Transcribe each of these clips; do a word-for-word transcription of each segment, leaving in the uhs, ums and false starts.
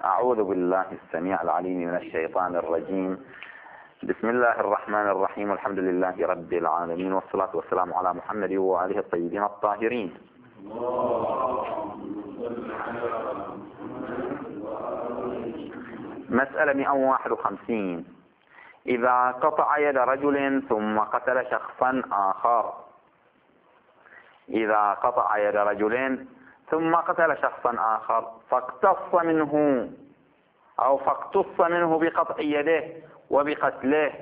أعوذ بالله السميع العليم من الشيطان الرجيم. بسم الله الرحمن الرحيم، والحمد لله رب العالمين، والصلاة والسلام على محمد وآله الطيبين الطاهرين. مسألة مئة وواحد وخمسين. إذا قطع يد رجل ثم قتل شخصا آخر. إذا قطع يد رجل ثم قتل شخصا آخر فاقتص منه أو فاقتص منه بقطع يده وبقتله،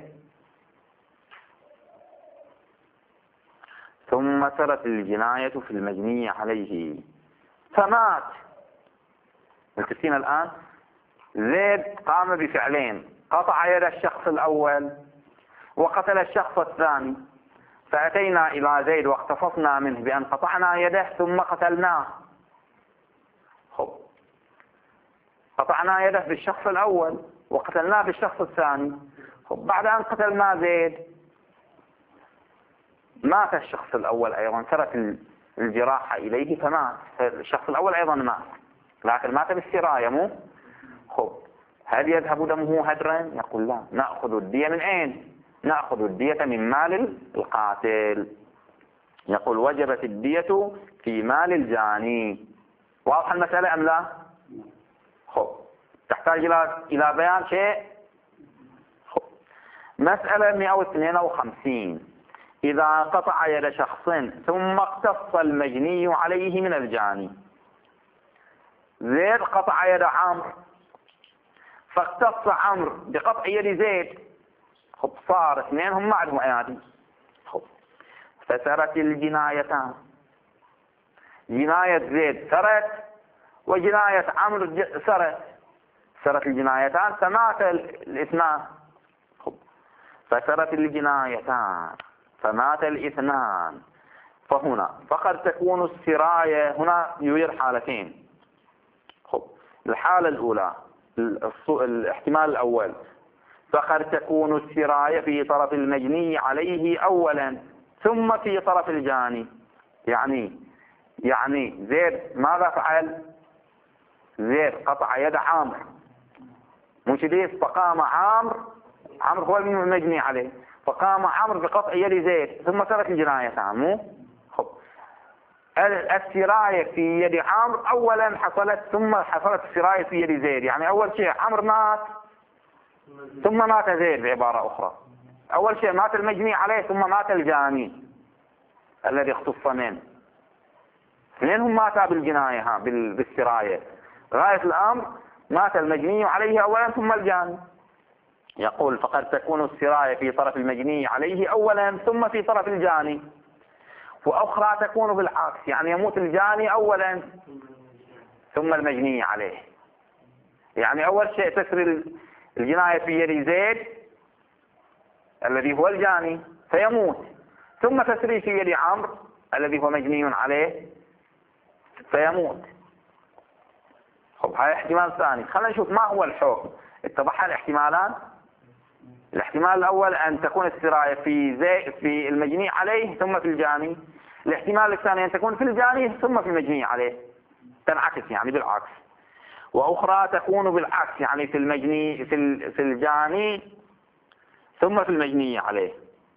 ثم سرت الجناية في المجني عليه فمات. ملتفين الآن؟ زيد قام بفعلين: قطع يد الشخص الأول وقتل الشخص الثاني، فأتينا إلى زيد واقتصصنا منه بأن قطعنا يده ثم قتلناه. خب. قطعنا يده بالشخص الأول وقتلناه بالشخص الثاني. خب. بعد أن قتلنا زيد مات الشخص الأول أيضا، سرت الجراحة إليه فمات. الشخص الأول أيضا مات، لكن مات بالسراية مو. خب. هل يذهب دمه هدرا؟ يقول لا. نأخذ الدية من أين؟ نأخذ الدية من مال القاتل. يقول وجبت الدية في مال الجاني. واضح المسألة أم لا؟ خب. تحتاج إلى إلى بيان شيء؟ خب. مسألة مئة واثنين وخمسين. إذا قطع يد شخص ثم اقتص المجني عليه من الجاني. زيد قطع يد عمرو فاقتص عمرو بقطع يد زيد. خب. صار اثنين هم معهم أيادي. خب. فسرت الجنايتان. جناية زيد سرت وجناية عمرو سرت. سرت الجنايتان فمات الاثنان. خب. فسرت الجنايتان فمات الاثنان. فهنا فقد تكون السراية، هنا يوجد حالتين. خب. الحالة الأولى الاحتمال الأول: فقد تكون السراية في طرف المجني عليه أولا ثم في طرف الجاني. يعني يعني زيد ماذا فعل؟ زيد قطع يد عامر مش ليش؟ فقام عامر عامر هو المجني عليه، فقام عامر بقطع يد زيد ثم سرت الجناية مو. خب. السراية في يد عامر أولا حصلت ثم حصلت السراية في يد زيد. يعني أول شيء عامر مات ثم مات زيد. بعبارة أخرى أول شيء مات المجني عليه ثم مات الجاني الذي اختص منه. اثنين هم ماتا بالجناية ها بالسراية. غاية الأمر مات المجني عليه أولا ثم الجاني. يقول فقد تكون السراية في طرف المجني عليه أولا ثم في طرف الجاني، وأخرى تكون بالعكس، يعني يموت الجاني أولا ثم المجني عليه. يعني أول شيء تسري الجناية في يد زيد الذي هو الجاني فيموت، ثم تسري في يد عمرو الذي هو مجني عليه فيموت. خب. هذا احتمال ثاني. خلينا نشوف ما هو الحكم. اتضح الاحتمالان. الاحتمال الأول أن تكون السراية في زي في المجني عليه ثم في الجاني. الاحتمال الثاني أن تكون في الجاني ثم في المجني عليه، تنعكس يعني بالعكس. وأخرى تكون بالعكس، يعني في المجني في في الجاني ثم في المجني عليه.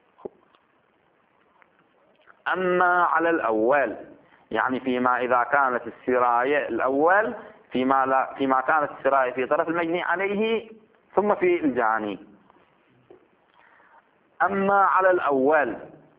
أما على الأول، يعني فيما إذا كانت السراية الأول فيما لا فيما كانت السراية في طرف المجني عليه ثم في الجاني. أما على الأول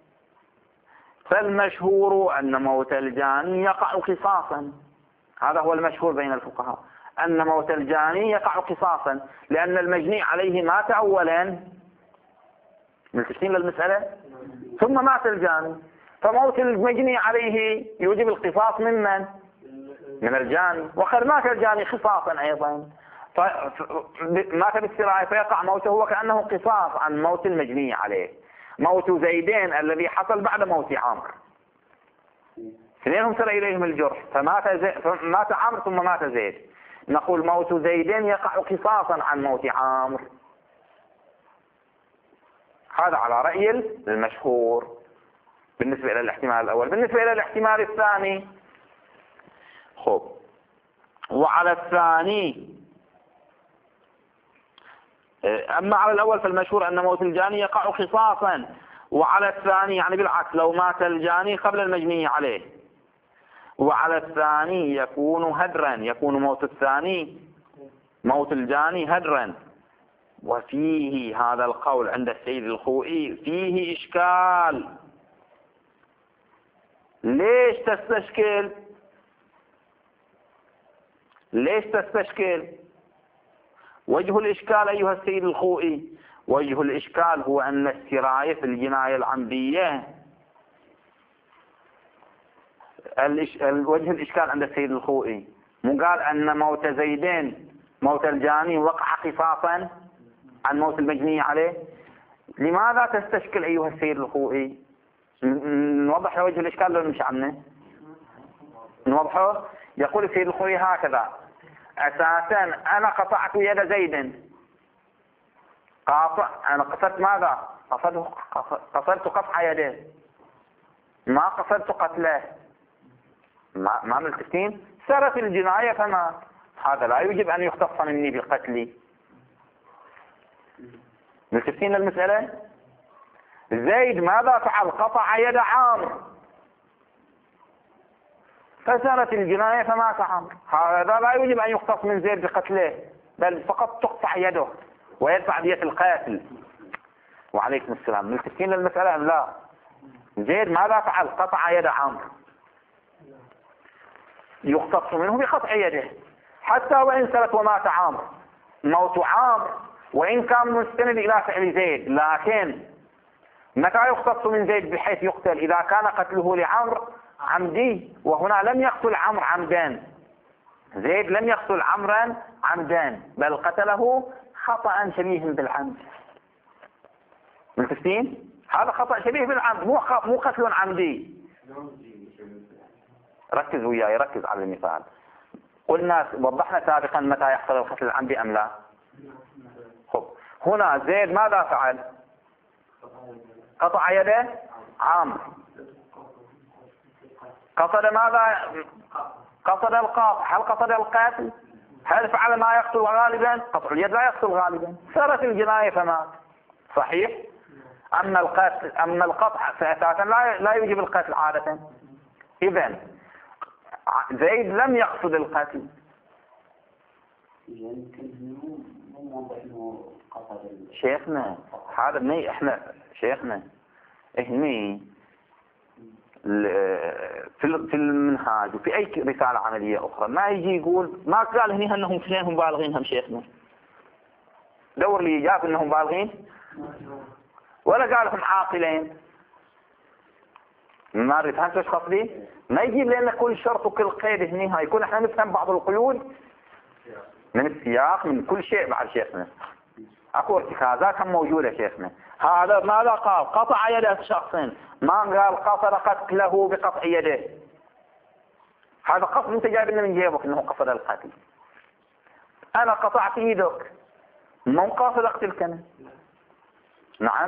فالمشهور أن موت الجاني يقع قصاصا. هذا هو المشهور بين الفقهاء، أن موت الجاني يقع قصاصا، لأن المجني عليه مات أولا، ملتفتين للمسألة، ثم مات الجاني، فموت المجني عليه يوجب القصاص ممن؟ من الجاني. وقد مات الجاني قصاصا أيضا، مات بالسراية فيقع موته وكأنه قصاص عن موت المجني عليه. موت زيدين الذي حصل بعد موت عمرو، اثنينهم سر إليهم الجرح، فمات زي... فمات عمرو ثم مات زيد. نقول موت زيدين يقع قصاصا عن موت عمرو. هذا على رأي المشهور بالنسبة إلى الاحتمال الأول. بالنسبة إلى الاحتمال الثاني، خب، وعلى الثاني أما على الأول فالمشهور أن موت الجاني يقع خصاصا، وعلى الثاني يعني بالعكس لو مات الجاني قبل المجني عليه، وعلى الثاني يكون هدرا، يكون موت الثاني موت الجاني هدرا. وفيه هذا القول عند السيد الخوئي فيه إشكال. ليش تستشكل؟ ليش تستشكل؟ وجه الإشكال أيها السيد الخوئي، وجه الإشكال هو أن السراية في الجناية العمدية، وجه الإشكال عند السيد الخوئي مو قال أن موت زيدين موت الجاني وقع خصاصا عن موت المجني عليه؟ لماذا تستشكل أيها السيد الخوئي؟ نوضح وجه الإشكال لو نمشي عنه نوضحه. يقول السيد الخوئي هكذا: أساسا أنا قطعت يد زيد، قاطع أنا قصدت ماذا؟ قصدت قطع يده، ما قصدت قتله. ما ما ملتفتين؟ سرت الجناية فما هذا لا يجب أن يختص مني بالقتل. ملتفتين المسألة؟ زيد ماذا فعل؟ قطع يد عامر، فسرت الجناية فمات عامر، هذا لا يجب أن يختص من زيد بقتله، بل فقط تقطع يده ويدفع دية القاتل. وعليكم السلام. ملتفتين للمسألة أم لا؟ زيد ماذا فعل؟ قطع يد عامر، يختص منه بقطع يده حتى وإن سرت ومات عامر. موت عامر وإن كان مستند إلى فعل زيد، لكن متى يختص من زيد بحيث يقتل؟ إذا كان قتله لعمر عمدي، وهنا لم يقتل عمرو عمدا. زيد لم يقتل عمرا عمدا بل قتله خطأ شبيه بالعمد. ملتفتين؟ هذا خطأ شبيه بالعمد، مو مو قتل عمدي. ركز وياي، ركز على المثال. قلنا وضحنا سابقا متى يحصل القتل العمدي أم لا؟ خب هنا زيد ماذا فعل؟ قطع يده عامر، قصد ماذا؟ قصد القاطع. هل قصد القاتل؟ هل فعل ما يقتل غالبا؟ قطع اليد لا يقتل غالبا، سرت الجناية فمات. صحيح؟ أما القتل أما القطع فأساسا لا لا يجب القتل عادة. إذن زيد لم يقصد القتل. شيخنا هذا مني احنا شيخنا هني في في المنهاج وفي اي رسالة عملية اخرى ما يجي يقول ما قال هني انهم اثنينهم بالغين. هم شيخنا دور لي جاب انهم بالغين ولا قال هم عاقلين. ما ادري فهمت ايش قصدي؟ ما يجيب لنا كل شرط وكل قيد هني يكون احنا نفهم بعض القيود من السياق من كل شيء. بعد شيخنا اكو ارتكازات هم موجودة شيخنا. هذا ماذا قال؟ قطع يد شخص، ما قال قصد قتله بقطع يده. هذا قصد انت جايب لنا من جيبك انه قصد القتل. انا قطعت يدك مو قاصد اقتلك انا. نعم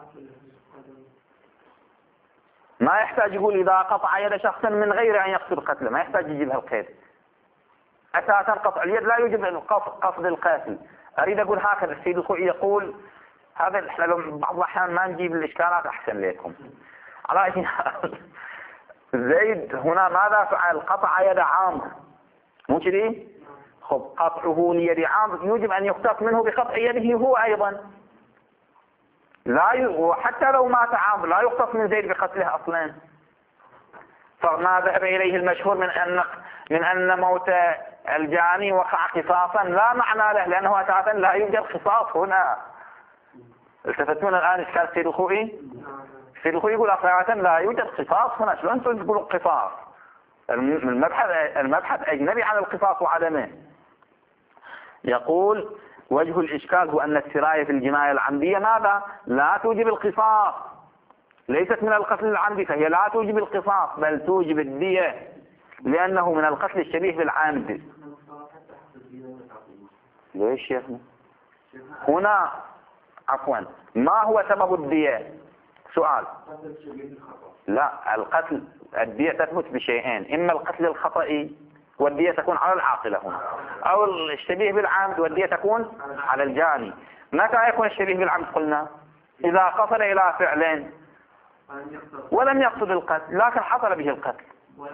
ما يحتاج يقول اذا قطع يد شخص من غير ان يقصد قتله، ما يحتاج يجيب هالقيد. اساسا قطع اليد لا يجب قصد القاتل. اريد اقول هكذا السيد الخوئي يقول هذا احنا لو بعض الاحيان ما نجيب الاشكالات احسن لكم. على اي حال زيد هنا ماذا فعل؟ قطع يد عامر مو كذي؟ خب قطعه ليد عامر يجب ان يختص منه بقطع يده هو ايضا. لا ي... وحتى لو مات عامر لا يختص من زيد بقتله اصلا. فما ذهب اليه المشهور من ان من ان موت الجاني وقع قصاصا لا معنى له، لانه اساسا لا يوجد قصاص هنا. التفتون الان اشكال السيد الخوئي؟ السيد الخوئي يقول اساسا لا يوجد قصاص هنا. شلون انتم تقولوا قصاص؟ المبحث المبحث اجنبي عن القصاص وعدمه. يقول وجه الاشكال هو ان السراية في الجناية العمدية ماذا؟ لا توجب القصاص، ليست من القتل العمدي، فهي لا توجب القصاص بل توجب الدية لأنه من القتل الشبيه بالعمد. ليش يا أخي؟ هنا عفوا ما هو سبب الدية؟ سؤال. لا القتل الدية تثبت بشيئين، إما القتل الخطئي والدية تكون على العاقلة هنا، أو الشبيه بالعمد والدية تكون على الجاني. متى يكون الشبيه بالعمد؟ قلنا إذا قصد إلى فعل ولم يقصد القتل لكن حصل به القتل.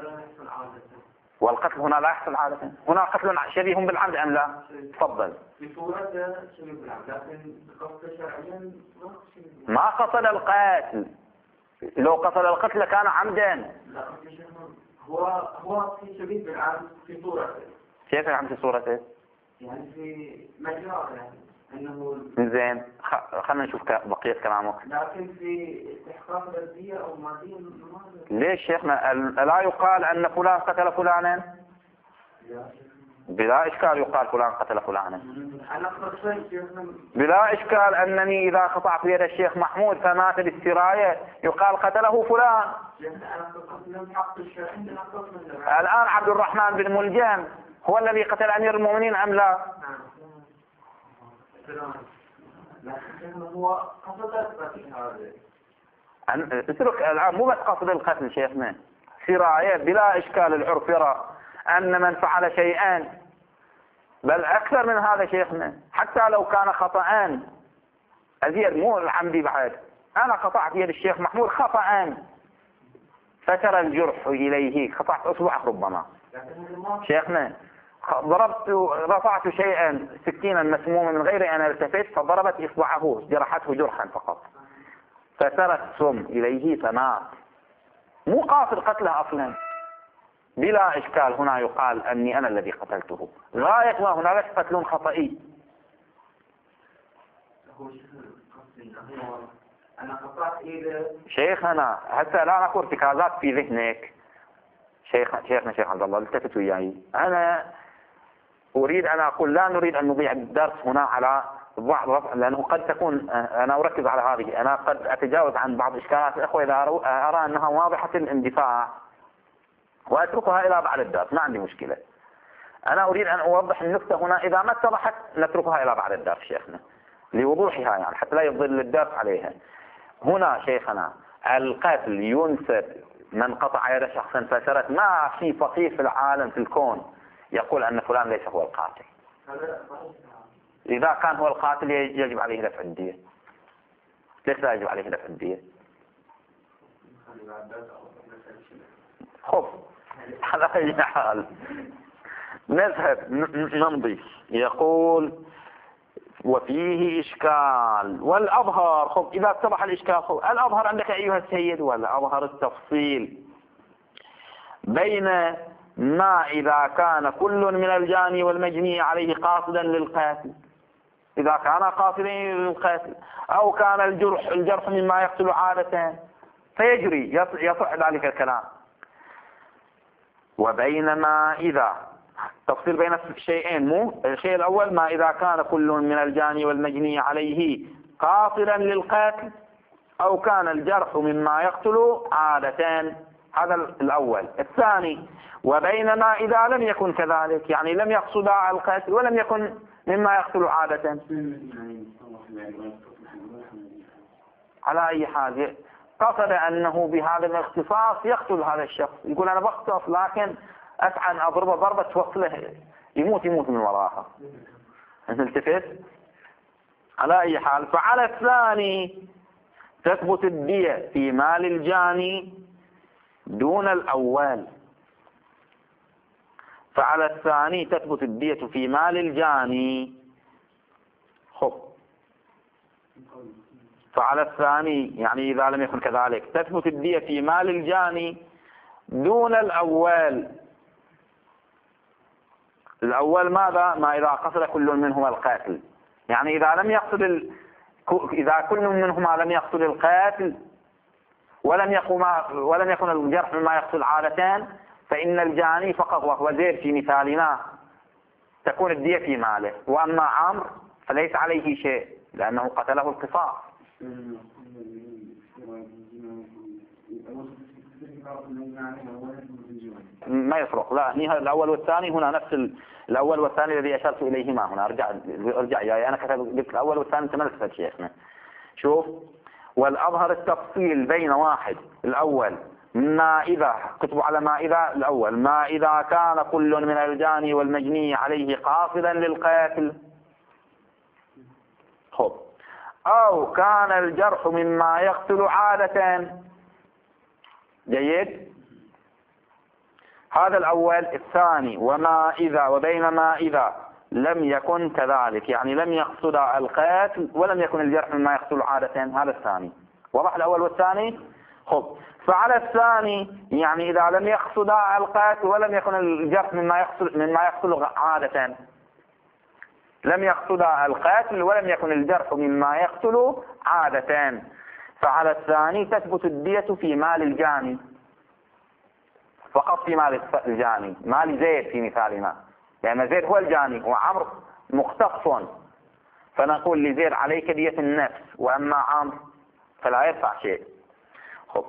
والقتل هنا لا يحصل عادة. هنا قتل شبيه بالعمد أم لا؟ تفضل. ما قصد القتل. لو قصد القتل كان عمدا. هو هو في شبيه بالعمد في صورته. كيف العمد في صورته؟ يعني في مجراه يعني انه زين خلينا نشوف بقية كلامك. لكن في استحقاق مادية او مادية ليش شيخنا لا يقال ان فلان قتل فلانا؟ بلا اشكال يقال فلان قتل فلانا. بلا اشكال انني اذا قطعت يد الشيخ محمود فمات بالسراية يقال قتله فلان. الان عبد الرحمن بن ملجم هو الذي قتل امير المؤمنين ام لا؟ هو قصد القتل هذا. اترك الآن مو بس قصد القتل شيخنا. سراية بلا إشكال العرف يرى أن من فعل شيئا بل أكثر من هذا شيخنا حتى لو كان خطأان أزيد مو العمدي بعد. أنا قطعت يد الشيخ محمود خطأان فترى الجرح إليه قطعت أصبعه ربما شيخنا ضربت رفعت شيئا سكينا مسموما من غير أن التفت فضربت إصبعه جرحته جرحا فقط فسرى السم إليه فمات مو قاصد قتله أصلا. بلا إشكال هنا يقال أني أنا الذي قتلته. غاية ما هنا ليس قتل خطئي. شيخنا حتى لا نقول ارتكازات في ذهنك. شيخ شيخنا شيخ عبد الله التفت وياي. أنا أريد أن أقول لا نريد أن نضيع الدرس هنا على بعض رفع لأنه قد تكون أنا أركز على هذه. أنا قد أتجاوز عن بعض إشكالات الأخوة إذا أرى أنها واضحة الاندفاع وأتركها إلى بعد الدرس ما عندي مشكلة. أنا أريد أن أوضح النقطة هنا إذا ما اتضحت نتركها إلى بعد الدرس شيخنا لوضوحها يعني حتى لا يضل الدرس عليها. هنا شيخنا القتل ينسب من قطع يد شخص فسرت ما في فقيه في العالم في الكون يقول أن فلان ليس هو القاتل. إذا كان هو القاتل يجب عليه دفع الدية. ليس لا يجب عليه دفع الدية؟ خف على أي حال نذهب نمضي. يقول وفيه إشكال والأظهر خف إذا اتضح الإشكال خف الأظهر عندك أيها السيد والأظهر التفصيل بين ما إذا كان كل من الجاني والمجني عليه قاصدا للقاتل إذا كان قاصدا للقاتل أو كان الجرح الجرح مما يقتل عادة فيجري يصح ذلك الكلام. وبين ما إذا تفصيل بين الشيئين مو الشيء الأول ما إذا كان كل من الجاني والمجني عليه قاصدا للقاتل أو كان الجرح مما يقتل عادة. هذا الأول. الثاني وبين ما إذا لم يكن كذلك يعني لم يقصد القتل ولم يكن مما يقتل عادة. على أي حال قصد أنه بهذا الاختصاص يقتل هذا الشخص يقول أنا بختص لكن أسعى أن أضربه ضربة توصله يموت يموت من وراها. التفت على أي حال. فعلى الثاني تثبت الدية في مال الجاني دون الأول. فعلى الثاني تثبت الدية في مال الجاني خب فعلى الثاني يعني إذا لم يكن كذلك تثبت الدية في مال الجاني دون الأول. الأول ماذا؟ ما إذا قصد كل منهما القاتل يعني إذا لم يقصد ال... إذا كل منهما لم يقصد القاتل ولم يقم ولم يكن الجرح مما يقتل عادتان فإن الجاني فقط وهو زيد في مثالنا تكون الدية في ماله. وأما عمرو فليس عليه شيء لأنه قتله القصاص. ما يفرق لا هنا الأول والثاني هنا نفس الأول والثاني الذي أشرت إليهما هنا أرجع أرجع يا أنا كتبت قلت الأول والثاني أنت ما نكتبت شيخنا. شوف والأظهر التفصيل بين واحد الأول ما إذا كتبوا على ما إذا الأول ما إذا كان كل من الجاني والمجني عليه قاصدا للقاتل خب أو كان الجرح مما يقتل عادة. جيد، هذا الأول. الثاني وما إذا وبينما إذا لم يكن كذلك، يعني لم يقصد القتل ولم يكن الجرح مما يقتل عادة. هذا الثاني. وضح الأول والثاني؟ خب فعلى الثاني يعني إذا لم يقصد القتل ولم يكن الجرح مما يقتل مما يقتل عادة، لم يقصد القتل ولم يكن الجرح مما يقتل عادة، فعلى الثاني تثبت الدية في مال الجاني فقط، في مال الجاني، مال زيد في مثالنا، لأن زيد هو الجاني وعمرو مختص، فنقول لزيد عليك دية النفس، وأما عمرو فلا يدفع شيء. خب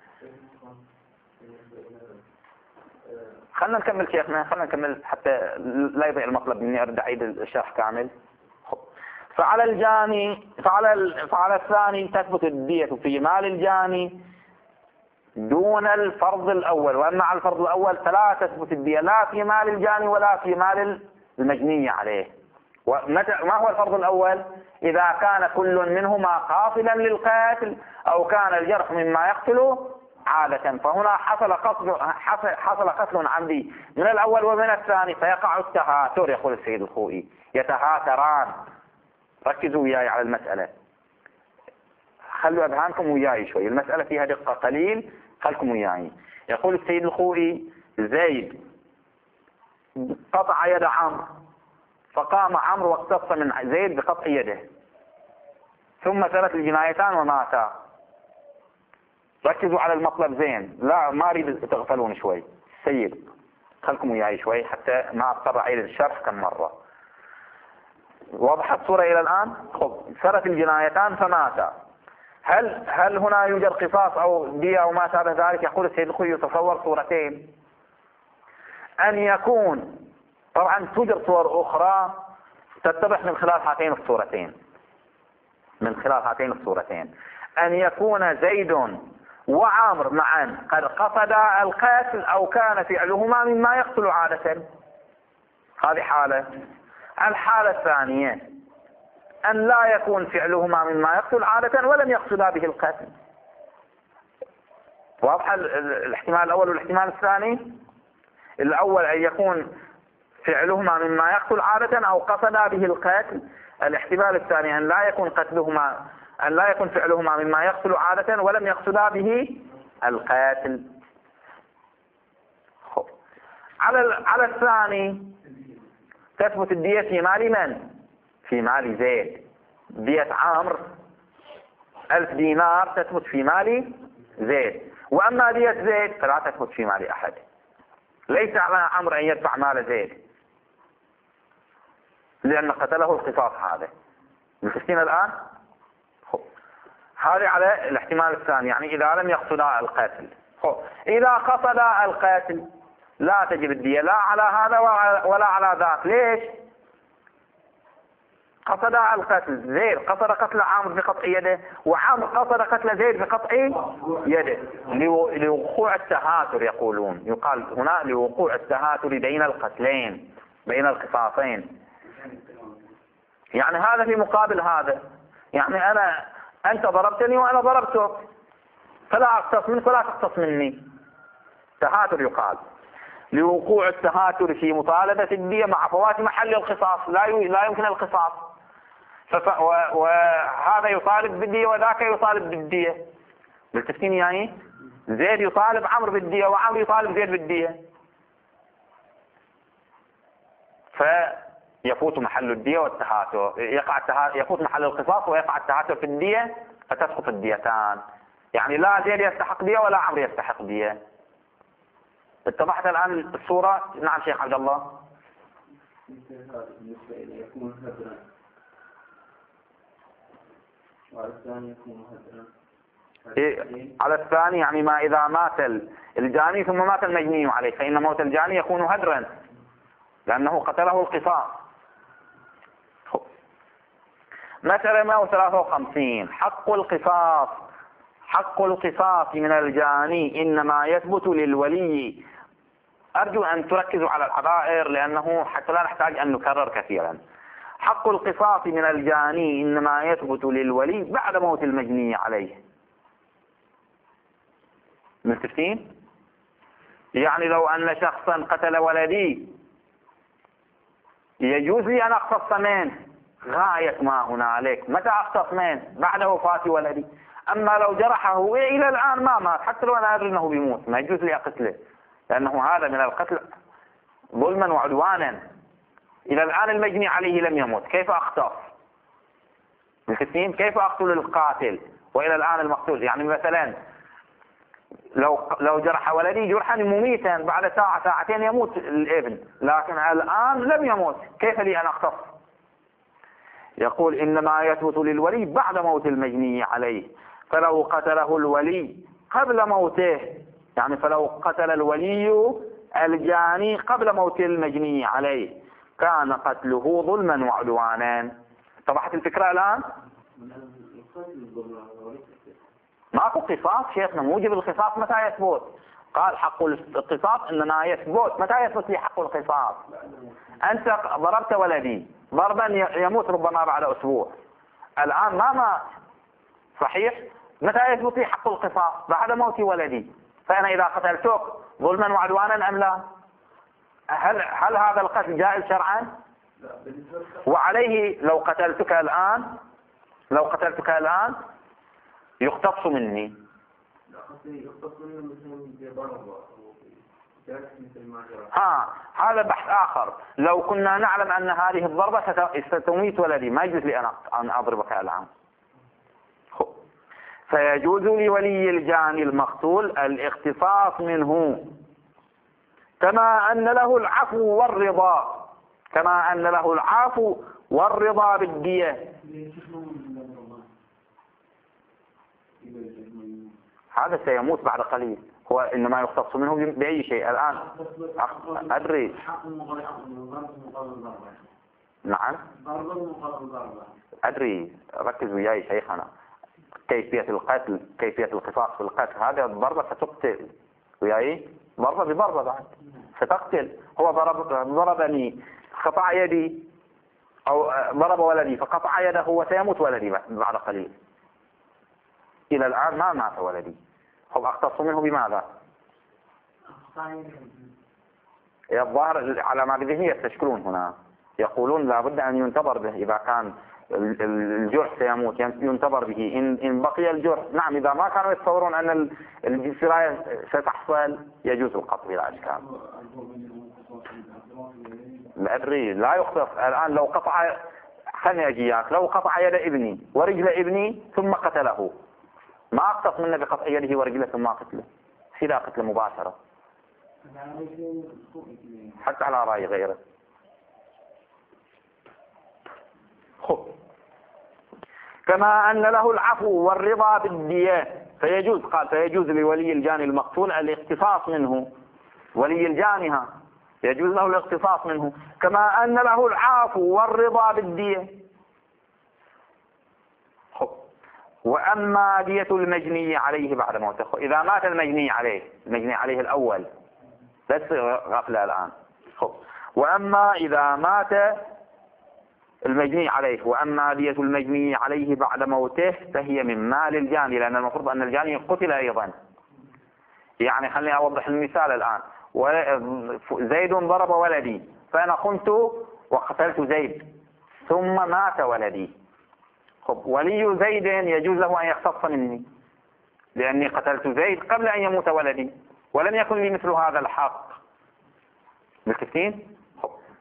خلنا نكمل شيخنا، خلنا نكمل حتى لا يضيع المطلب مني، أرد أعيد الشرح كامل. خب فعلى الجاني فعلى فعلى الثاني تثبت الدية في مال الجاني دون الفرض الأول، وأما على الفرض الأول فلا تثبت الدية لا في مال الجاني ولا في مال المجني عليه. ما هو الفرض الأول؟ إذا كان كل منهما قاصدا للقتل أو كان الجرح مما يقتل عادة، فهنا حصل قتل حصل قتل عمدي من الأول ومن الثاني، فيقع التهاتر. يقول السيد الخوئي يتهاتران. ركزوا وياي على المسألة، خلوا أذهانكم وياي شوي، المسألة فيها دقة قليل، خلكم وياي. يقول السيد الخوئي زيد قطع يد عمرو، فقام عمرو واقتص من زيد بقطع يده، ثم سرت الجنايتان وماتا. ركزوا على المطلب زين، لا ما اريد تغفلون شوي. السيد خلكم وياي شوي حتى ما اضطر اعيد الشرح كم مرة. وضحت الصورة الى الان؟ خب سرت الجنايتان فماتا، هل هل هنا يوجد قصاص او دية او ما شابه ذلك؟ يقول السيد الخوئي يتصور صورتين، ان يكون، طبعا توجد صور اخرى تتضح من خلال هاتين الصورتين، من خلال هاتين الصورتين ان يكون زيد وعمر معا قد قصدا القتل او كان فعلهما مما يقتل عادة. هذه حالة. الحالة الثانية ان لا يكون فعلهما مما يقتل عادة ولم يقصدا به القتل. واضح الاحتمال الاول والاحتمال الثاني؟ الاول ان يكون فعلهما مما يقتل عادة او قصدا به القتل. الاحتمال الثاني ان لا يكون قتلهما أن لا يكون فعلهما مما يقتل عادة ولم يقصدا به القاتل. على على الثاني تثبت الدية في مال من؟ في مال زيد. دية عمرو ألف دينار تثبت في مال زيد، وأما دية زيد فلا تثبت في مال أحد. ليس على عمرو أن يدفع مال زيد لأن قتله القصاص. هذا مفهمين الآن؟ هذه على الاحتمال الثاني، يعني إذا لم يقصدا القاتل. إذا قصدا القاتل لا تجب الدية لا على هذا ولا على ذاك. ليش؟ قصدا القتل، زيد قصد قتل عمرو بقطع يده، وعمرو قصد قتل زيد بقطع يده لوقوع التهاتر. يقولون يقال هنا لوقوع التهاتر بين القتلين، بين القصاصين. يعني هذا في مقابل هذا، يعني أنا أنت ضربتني وأنا ضربتك، فلا أقتص منك ولا تقتص مني. تهاتر يقال لوقوع التهاتر في مطالبة الدية مع فوات محل القصاص. لا لا يمكن القصاص، وهذا يطالب بالدية وذاك يطالب بالدية. بالتفكين يعني زيد يطالب عمرو بالدية وعمرو يطالب زيد بالدية، فيفوت محل الدية والتهاتر، يقع التهاتر يفوت محل القصاص ويقع التهاتر في الدية فتسقط الديتان. يعني لا زيد يستحق دية ولا عمرو يستحق دية. اتضحت الآن الصورة؟ نعم شيخ عبد الله. إيه على الثاني يعني ما إذا مات الجاني ثم مات المجني عليه، فإن موت الجاني يكون هدرا لأنه قتله القصاص. مسألة مئة وثلاثة وخمسين. حق القصاص. حق القصاص من الجاني إنما يثبت للولي. أرجو أن تركزوا على الحظائر لأنه حتى لا نحتاج أن نكرر كثيرا. حق القصاص من الجاني إنما يثبت للولي بعد موت المجني عليه. متفقين؟ يعني لو أن شخصا قتل ولدي يجوز لي أن أقتص منه غاية ما هنالك. متى أقتص منه؟ بعد وفاة ولدي. أما لو جرحه إلى الآن ما مات، حتى لو أنا أدري أنه بيموت، ما يجوز لي أقتله، لأنه هذا من القتل ظلما وعدوانا. إلى الآن المجني عليه لم يمت، كيف أختص؟ كيف أقتل القاتل وإلى الآن المقتول؟ يعني مثلا لو لو جرح ولدي جرحا مميتا، بعد ساعة ساعتين يموت الابن، لكن الآن لم يموت، كيف لي أن أختص؟ يقول إنما يثبت للولي بعد موت المجني عليه. فلو قتله الولي قبل موته، يعني فلو قتل الولي الجاني قبل موت المجني عليه كان قتله ظلما وعدوانا. اتضحت الفكرة الآن؟ ماكو قصاص شيخنا، موجب القصاص متى يثبت؟ قال حق القصاص إنما يثبت. متى يثبت لي حق القصاص؟ أنت ضربت ولدي ضربا يموت ربما بعد أسبوع، الآن ما مات، صحيح؟ متى يثبت لي حق القصاص؟ بعد موت ولدي. فأنا إذا قتلتك ظلما وعدوانا أم لا؟ هل هل هذا القتل جائز شرعا؟ وعليه لو قتلتك الآن لو قتلتك الآن يقتص مني. ها هذا بحث آخر. لو كنا نعلم أن هذه الضربة ستميت ولدي ما يجوز لي أن أضربك الآن. فيجوز لولي الجاني المقتول الاقتصاص منه، كما أن له العفو والرضا كما أن له العفو والرضا بالدية. هذا سيموت بعد قليل، هو إنما يختص منه بأي شيء الآن. أدري. نعم أدري، ركز وياي شيخنا. كيفية القتل، كيفية القصاص في القتل، هذا الضربة ستقتل وياي، ضربة بضربة بعد ستقتل. هو ضرب ضربني قطع يدي أو ضرب ولدي فقطع يده، هو سيموت ولدي بعد قليل. إلى الآن ما مات ولدي، هم أختصوا منه بماذا؟ الظاهر على ما بذهنية يستشكلون هنا، يقولون لابد أن ينتظر به إذا كان الجرح سيموت، ينتظر به. إن إن بقي الجرح، نعم إذا ما كانوا يتصورون أن السراية ستحصل يجوز القتل بلا إشكال. لا أدري، لا يختص الآن. لو قطع، خلني أجيك، لو قطع يد ابني ورجل ابني ثم قتله، ما أقتص منه بقطع يده ورجله ثم قتله، سيدا قتل مباشرة حتى على رأي غيره. خب. كما أن له العفو والرضا بالدية فيجوز، قال فيجوز لولي الجاني المقتول الاقتصاص منه. ولي الجانها يجوز له الاقتصاص منه، كما أن له العفو والرضا بالدية. خب. وأما دية المجني عليه بعد موته، إذا مات المجني عليه المجني عليه الأول، بس غفلة الآن. خب. وأما إذا مات المجني عليه وأما دية المجني عليه بعد موته فهي من مال الجاني، لأن المفروض أن الجاني قتل أيضا. يعني خليني أوضح المثال الآن. زيد ضرب ولدي فأنا خنت وقتلت زيد ثم مات ولدي. خب. ولي زيد يجوز له أن يختص مني لأني قتلت زيد قبل أن يموت ولدي ولم يكن لي مثل هذا الحق. بالكثير.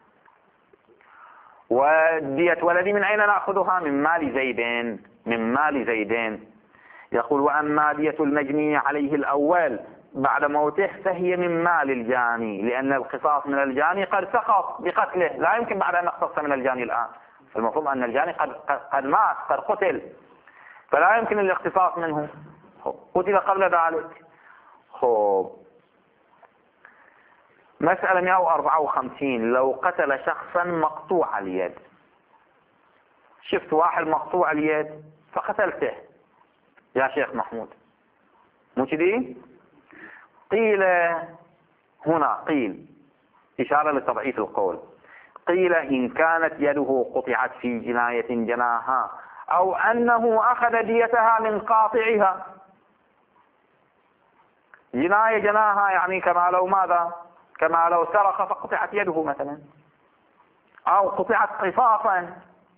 ودية ولدي من أين نأخذها؟ من مال زيد من مال زيد. يقول وأما دية المجني عليه الأول بعد موته فهي من مال الجاني، لأن القصاص من الجاني قد سقط بقتله، لا يمكن بعد أن نقتص من الجاني الآن. المفروض أن الجاني قد, قد مات، قد قتل، فلا يمكن الاقتصاص منه، قتل قبل ذلك. خب. مسألة مئة وأربعة وخمسين. لو قتل شخصا مقطوع اليد، شفت واحد مقطوع اليد فقتلته يا شيخ محمود، مو كذي؟ قيل هنا، قيل إشارة لتضعيف القول، قيل إن كانت يده قطعت في جناية جناها أو أنه أخذ ديتها من قاطعها. جناية جناها يعني كما لو ماذا؟ كما لو سرق فقطعت يده مثلا، أو قطعت قصاصا.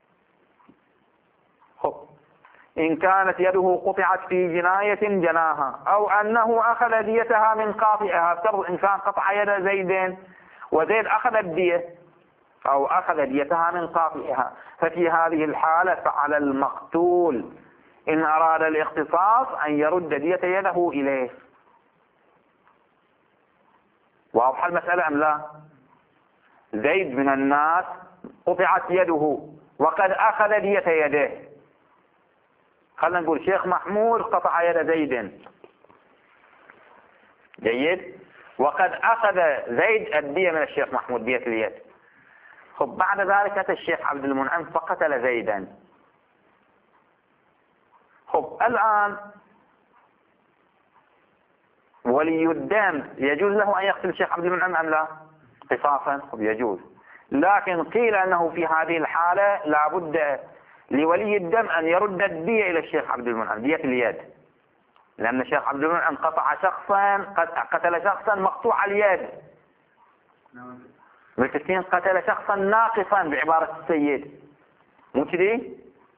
خب إن كانت يده قطعت في جناية جناها أو أنه أخذ ديتها من قاطعها. افترض إنسان قطع يد زيد وزيد أخذ الدية أو أخذ ديتها من قاطعها، ففي هذه الحالة فعلى المقتول إن أراد الاختصاص أن يرد دية يده إليه. واضحة المسألة أم لا؟ زيد من الناس قطعت يده وقد أخذ دية يده. خلنا نقول شيخ محمود قطع يد زيد، جيد، وقد أخذ زيد الدية من الشيخ محمود، دية اليد. خب بعد ذلك أتى الشيخ عبد المنعم فقتل زيدا. خب الآن ولي الدم يجوز له أن يقتل الشيخ عبد المنعم أم لا؟ قصاصا. خب يجوز، لكن قيل أنه في هذه الحالة لا بد لولي الدم أن يرد الدية إلى الشيخ عبد المنعم، دية اليد، لأن الشيخ عبد المنعم قطع شخصا، قتل شخصا مقطوع اليد، بالتسكين قتل شخصا ناقصا بعبارة السيد، مو كذي؟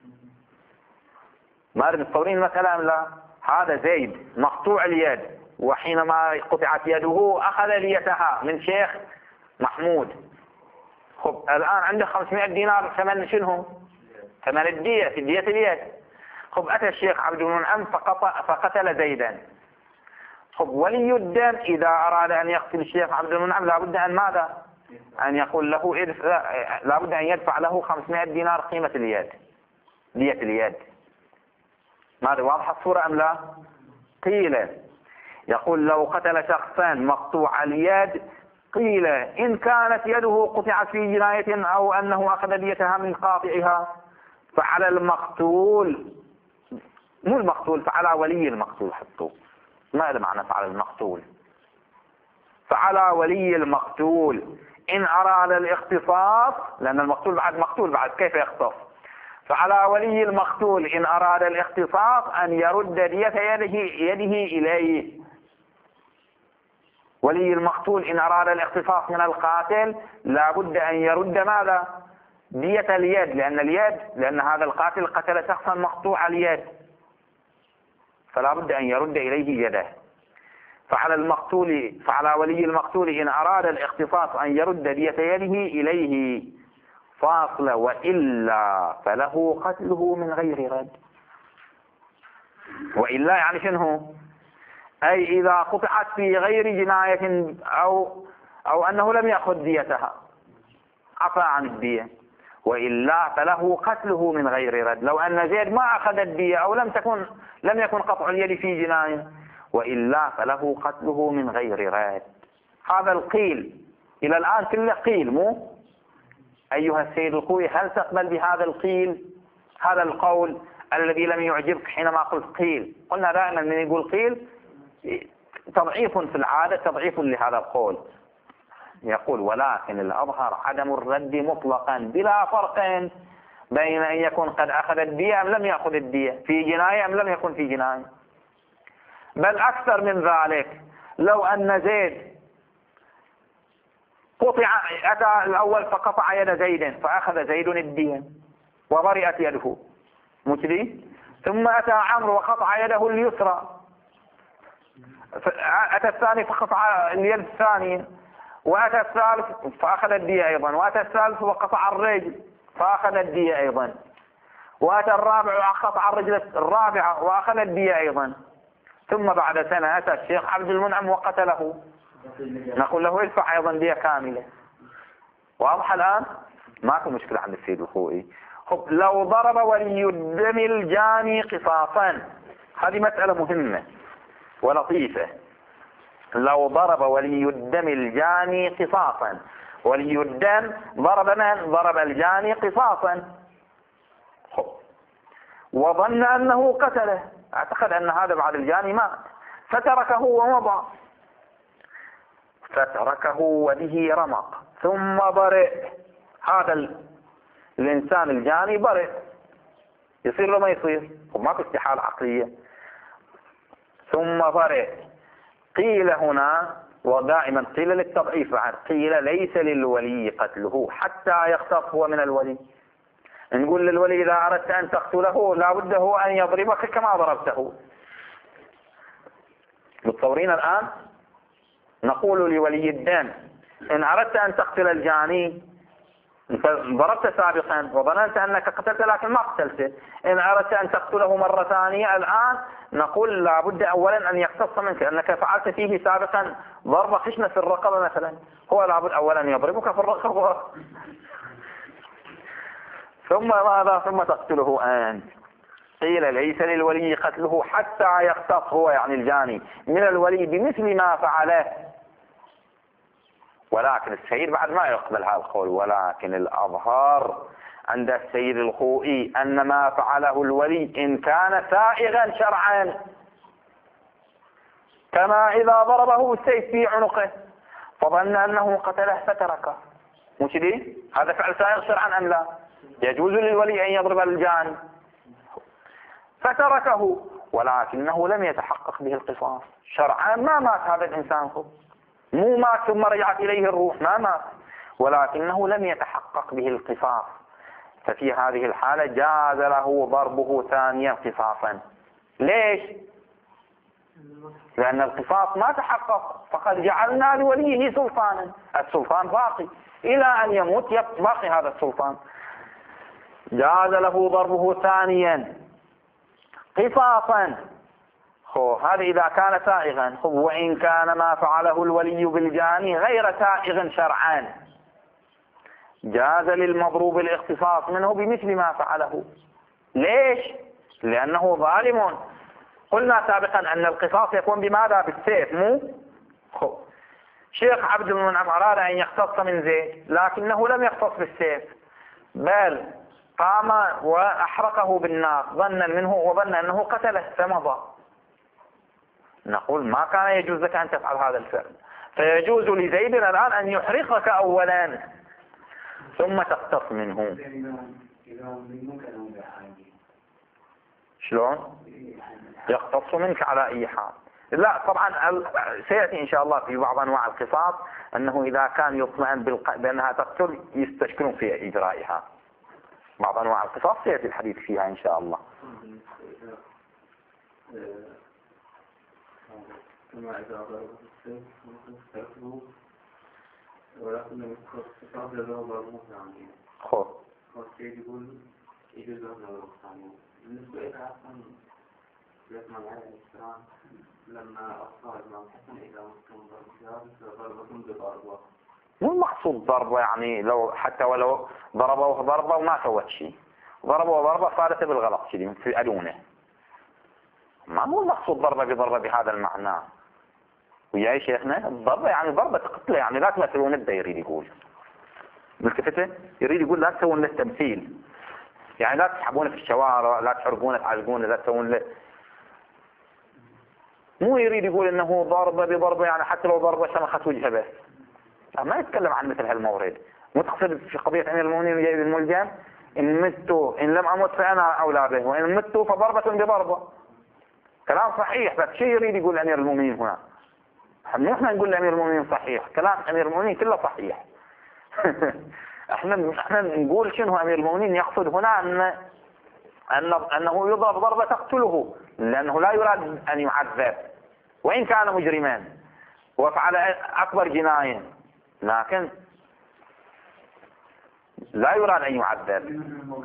ما أعرف متصورين المسألة أم لا؟ هذا زيد مقطوع اليد، وحينما قطعت يده أخذ ديتها من شيخ محمود. خب الآن عنده خمسمائة دينار ثمن شنو؟ ثمن الدية في دية اليد. خب أتى الشيخ عبد المنعم فقتل زيدا. خب ولي الدم إذا أراد أن يقتل الشيخ عبد المنعم لابد أن ماذا؟ أن يقول له لابد أن يدفع له خمسمائة دينار قيمة اليد، دية اليد. ماذا واضحة الصورة أم لا؟ قيل يقول لو قتل شخصا مقطوع اليد، قيل إن كانت يده قطعت في جناية أو أنه أخذ ديتها من قاطعها فعلى المقتول، مو المقتول، فعلى ولي المقتول. حطوا ماذا معنى فعلى المقتول؟ فعلى ولي المقتول إن أراد الاختصاص، لأن المقتول بعد مقتول بعد كيف يختص؟ فعلى ولي المقتول إن أراد الاختصاص أن يرد دية يده, يده إليه. ولي المقتول إن أراد الاختصاص من القاتل لابد أن يرد ماذا؟ دية اليد، لأن اليد لأن هذا القاتل قتل شخصا مقطوع اليد، فلا بد أن يرد إليه يده. فعلى المقتول فعلى ولي المقتول إن أراد الاختصاص أن يرد دية يده إليه فاصل، وإلا فله قتله من غير رد. وإلا يعني شنو؟ أي إذا قطعت في غير جناية أو أو أنه لم يأخذ ديتها عفى عن الدية، وإلا فله قتله من غير رد. لو أن زيد ما أخذ الدية أو لم تكن لم يكن قطع اليد في جناية، وإلا فله قتله من غير رد. هذا القيل إلى الآن كله قيل، مو أيها السيد الخوي هل تقبل بهذا القيل؟ هذا القول الذي لم يعجبك حينما قلت قيل. قلنا دائما من يقول قيل تضعيف في العادة، تضعيف لهذا القول. يقول ولكن الأظهر عدم الرد مطلقا بلا فرق بين أن يكون قد أخذ الدية أم لم يأخذ الدية، في جناية أم لم يكن في جناية. بل أكثر من ذلك، لو أن زيد قطع أتى الأول فقطع يد زيد فأخذ زيد الدية وبرئت يده مجري، ثم أتى عمرو وقطع يده اليسرى، أتى الثاني فقطع اليد الثانية، وأتى الثالث فأخذ الدية أيضا، وأتى الثالث وقطع الرجل فأخذ الدية أيضا، وأتى الرابع وقطع الرجل الرابعة وأخذ الدية أيضا، ثم بعد سنة أتى الشيخ عبد المنعم وقتله، نقول له ادفع أيضا دية كاملة. واضح الآن؟ ماكو مشكلة عند السيد الخوئي. لو ضرب ولي الدم الجاني قصاصا، هذه مسألة مهمة ولطيفة. لو ضرب ولي الدم الجاني قصاصا، ولي الدم ضرب من؟ ضرب الجاني قصاصا، وظن أنه قتله، اعتقد أن هذا بعد الجاني مات، فتركه ومضى، فتركه وبه رمق ثم برئ، هذا ال... الإنسان الجاني برئ، يصير له ما يصير، وماكو استحالة عقلية. ثم برئ. قيل هنا، ودائما قيل للتضعيف بعد، قيل ليس للولي قتله حتى يختص هو من الولي. نقول للولي إذا أردت أن تقتله لا بد هو أن يضربك كما ضربته. متصورين الآن؟ نقول لولي الدم إن أردت أن تقتل الجاني، ضربت سابقا وظننت أنك قتلت لكن ما قتلته، إن أردت أن تقتله مرة ثانية الآن نقول لا بد أولا أن يقتص منك، أنك فعلت فيه سابقا ضربة خشنة في الرقبة مثلا، هو لا بد أولا يضربك في الرقبة ثم ماذا؟ ثم تقتله أنت. قيل ليس للولي قتله حتى يقتص هو يعني الجاني من الولي بمثل ما فعله. ولكن السيد بعد ما يقبل هذا القول، ولكن الأظهر عند السيد الخوئي أن ما فعله الولي إن كان سائغا شرعا، كما إذا ضربه السيف في عنقه فظن أنه قتله فتركه، مش دي؟ هذا فعل سائغ شرعا أم لا؟ يجوز للولي أن يضرب الجاني فتركه، ولكنه لم يتحقق به القصاص شرعا. ما مات هذا الإنسان، مو مات ثم رجعت إليه الروح، ما مات، ولكنه لم يتحقق به القصاص، ففي هذه الحالة جاز له ضربه ثانيا قصاصا. ليش؟ لأن القصاص ما تحقق، فقد جعلنا لوليه سلطانا، السلطان باقي إلى أن يموت، باقي هذا السلطان. جاز له ضربه ثانيا قصاصا. خو هذا إذا كان سائغا. وإن كان ما فعله الولي بالجاني غير سائغ شرعا جاز للمضروب الاختصاص منه بمثل ما فعله. ليش؟ لأنه ظالم. قلنا سابقا أن القصاص يكون بماذا؟ بالسيف. مو خو شيخ عبد المنعم أراد أن يختص من زيد لكنه لم يختص بالسيف، بل قام وأحرقه بالنار ظنا منه وظن أنه قتله فمضى. نقول ما كان يجوز لك أن تفعل هذا الفعل، فيجوز لزيد الآن أن يحرقك أولا ثم تقتص منه. شلون؟ يقتص منك على أي حال. لا طبعا سيأتي إن شاء الله في بعض أنواع القصاص أنه إذا كان يطمئن بأنها تقتل يستشكلون في إجرائها. بعض أنواع القصاص سيأتي الحديث فيها إن شاء الله. كما إذا ضربه السيف ممكن تأكله، ولكن القصاص له ضربه ثاني. خو والسيد يقول يجوز له ضربه ثاني. بالنسبة إلى حسن الإمام عليه السلام لما أخطأ الإمام حسن إلى مسلم ضربه ضربة بضربة. مو المقصود ضربة يعني لو حتى ولو ضربوه ضربة وما سوت شيء، ضربوه ضربة صارت بالغلط شيء في أدونه. ما مو المقصود ضربة بضربة بهذا المعنى. ويا شيخنا الضربة يعني ضربة قتله، يعني لا تمثلون الده. يريد يقول ملتفته، يريد يقول لا تسوون له تمثيل، يعني لا تسحبونه في الشوارع، لا تحرقونه تعلقونه، لا تسوون له. مو يريد يقول انه ضربة بضربة يعني حتى لو ضربة شمخت وجهه بس. ما يتكلم عن مثل هالمورد. متقصد في قضية أمير المؤمنين وجايب الملجم إن مت إن لم أمت فأنا أولى به، وإن مت فضربة بضربة. كلام صحيح، بس شيء يريد يقول أمير المؤمنين هنا. مو احنا نقول أمير المؤمنين صحيح، كلام أمير المؤمنين كله صحيح. احنا احنا نقول شنو أمير المؤمنين يقصد هنا أن أن أنه يضرب ضربة تقتله، لأنه لا يراد أن يعذب وإن كان مجرما وفعل أكبر جناية، لكن لا يراد أن يعذب.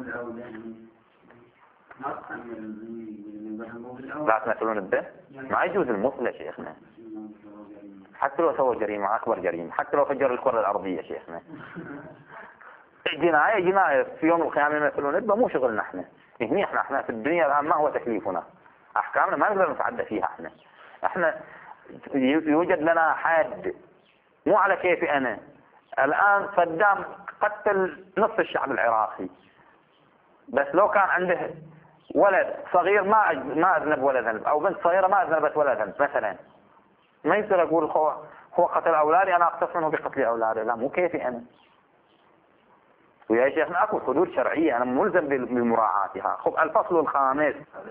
لا تمثلون الده، ما يجوز المثل يا شيخنا، حتى لو سوى جريمة أكبر جريمة، حتى لو فجر الكرة الأرضية شيخنا. جناية جناية في يوم القيامة يمثلون الده، مو شغلنا احنا. هني احنا احنا في الدنيا الآن ما هو تكليفنا، أحكامنا ما نقدر نتعدى فيها. احنا احنا يوجد لنا حد، مو على كيفي أنا. الآن صدام قتل نصف الشعب العراقي، بس لو كان عنده ولد صغير ما ما أذنب ولا ذنب، أو بنت صغيرة ما أذنبت ولا ذنب مثلا، ما يصير أقول هو هو قتل أولادي أنا أقتص منه بقتل أولادي. لا، مو كيفي أنا. ويا شيخنا اكو حدود شرعية انا ملزم بمراعاتها. خب الفصل الخامس.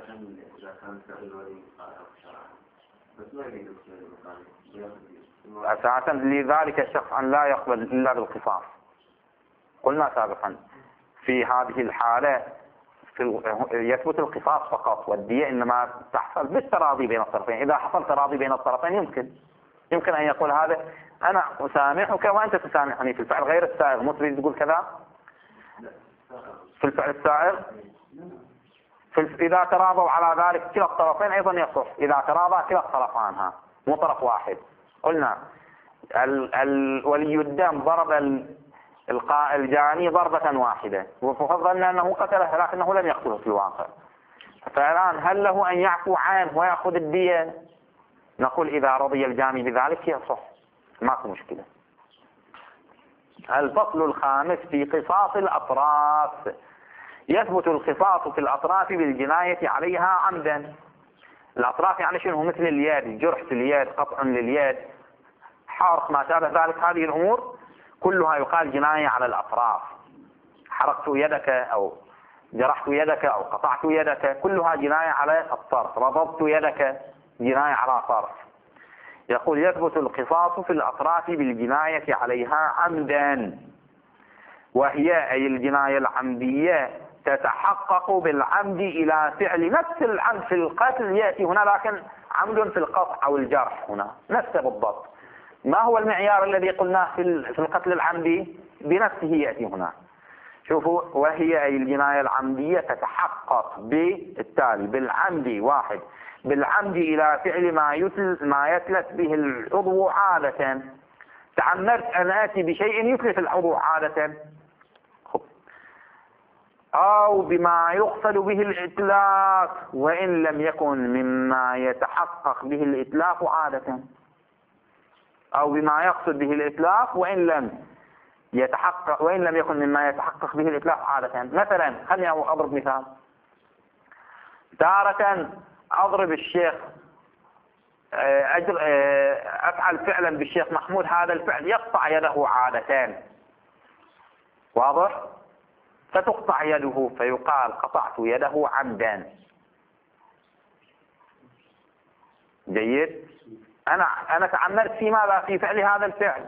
اساسا لذلك الشخص ان لا يقبل الا بالقصاص. قلنا سابقا في هذه الحالة في يثبت القصاص فقط، والدية انما تحصل بالتراضي بين الطرفين. اذا حصل تراضي بين الطرفين يمكن يمكن ان يقول هذا انا اسامحك وانت تسامحني في الفعل غير السائغ. مو تريد تقول كذا في الفعل السائغ؟ في إذا تراضوا على ذلك كلا الطرفين أيضا يصح، إذا تراضى كلا الطرفان مو طرف واحد. قلنا ال ال ولي الدم ضرب الجاني ضربة واحدة وفضلنا أنه قتله لكنه لم يقتله في الواقع. فالآن هل له أن يعفو عنه ويأخذ الدية؟ نقول إذا رضي الجاني بذلك يصح، ماكو مشكلة. الفصل الخامس في قصاص الأطراف. يثبت القصاص في الأطراف بالجناية عليها عمدا. الأطراف يعني شنو؟ مثل اليد، جرح في اليد، قطع لليد، حرق، ما شابه ذلك. هذه الأمور كلها يقال جناية على الأطراف. حرقت يدك أو جرحت يدك أو قطعت يدك كلها جناية على الطرف. رضضت يدك جناية على طرف. يقول يثبت القصاص في الأطراف بالجناية عليها عمدا، وهي أي الجناية العمدية تتحقق بالعمد إلى فعل نفس العمد في القتل يأتي هنا، لكن عمد في القطع أو الجرح هنا نفسه بالضبط. ما هو المعيار الذي قلناه في القتل العمدي؟ بنفسه يأتي هنا. شوفوا، وهي أي الجناية العمدية تتحقق بالتالي بالعمد واحد، بالعمد إلى فعل ما يتل ما يتلف به العضو عادة. تعمدت أن آتي بشيء يتلف العضو عادة، أو بما يقصد به الإتلاف وإن لم يكن مما يتحقق به الإتلاف عادة، أو بما يقصد به الإتلاف وإن لم يتحقق وإن لم يكن مما يتحقق به الإتلاف عادة. مثلا خليني أضرب مثال. تارة أضرب الشيخ، أفعل فعلا بالشيخ محمود، هذا الفعل يقطع يده عادتان، واضح؟ فتقطع يده فيقال قطعت يده عمدا. جيد؟ أنا أنا تعمدت في ماذا؟ في فعل هذا الفعل،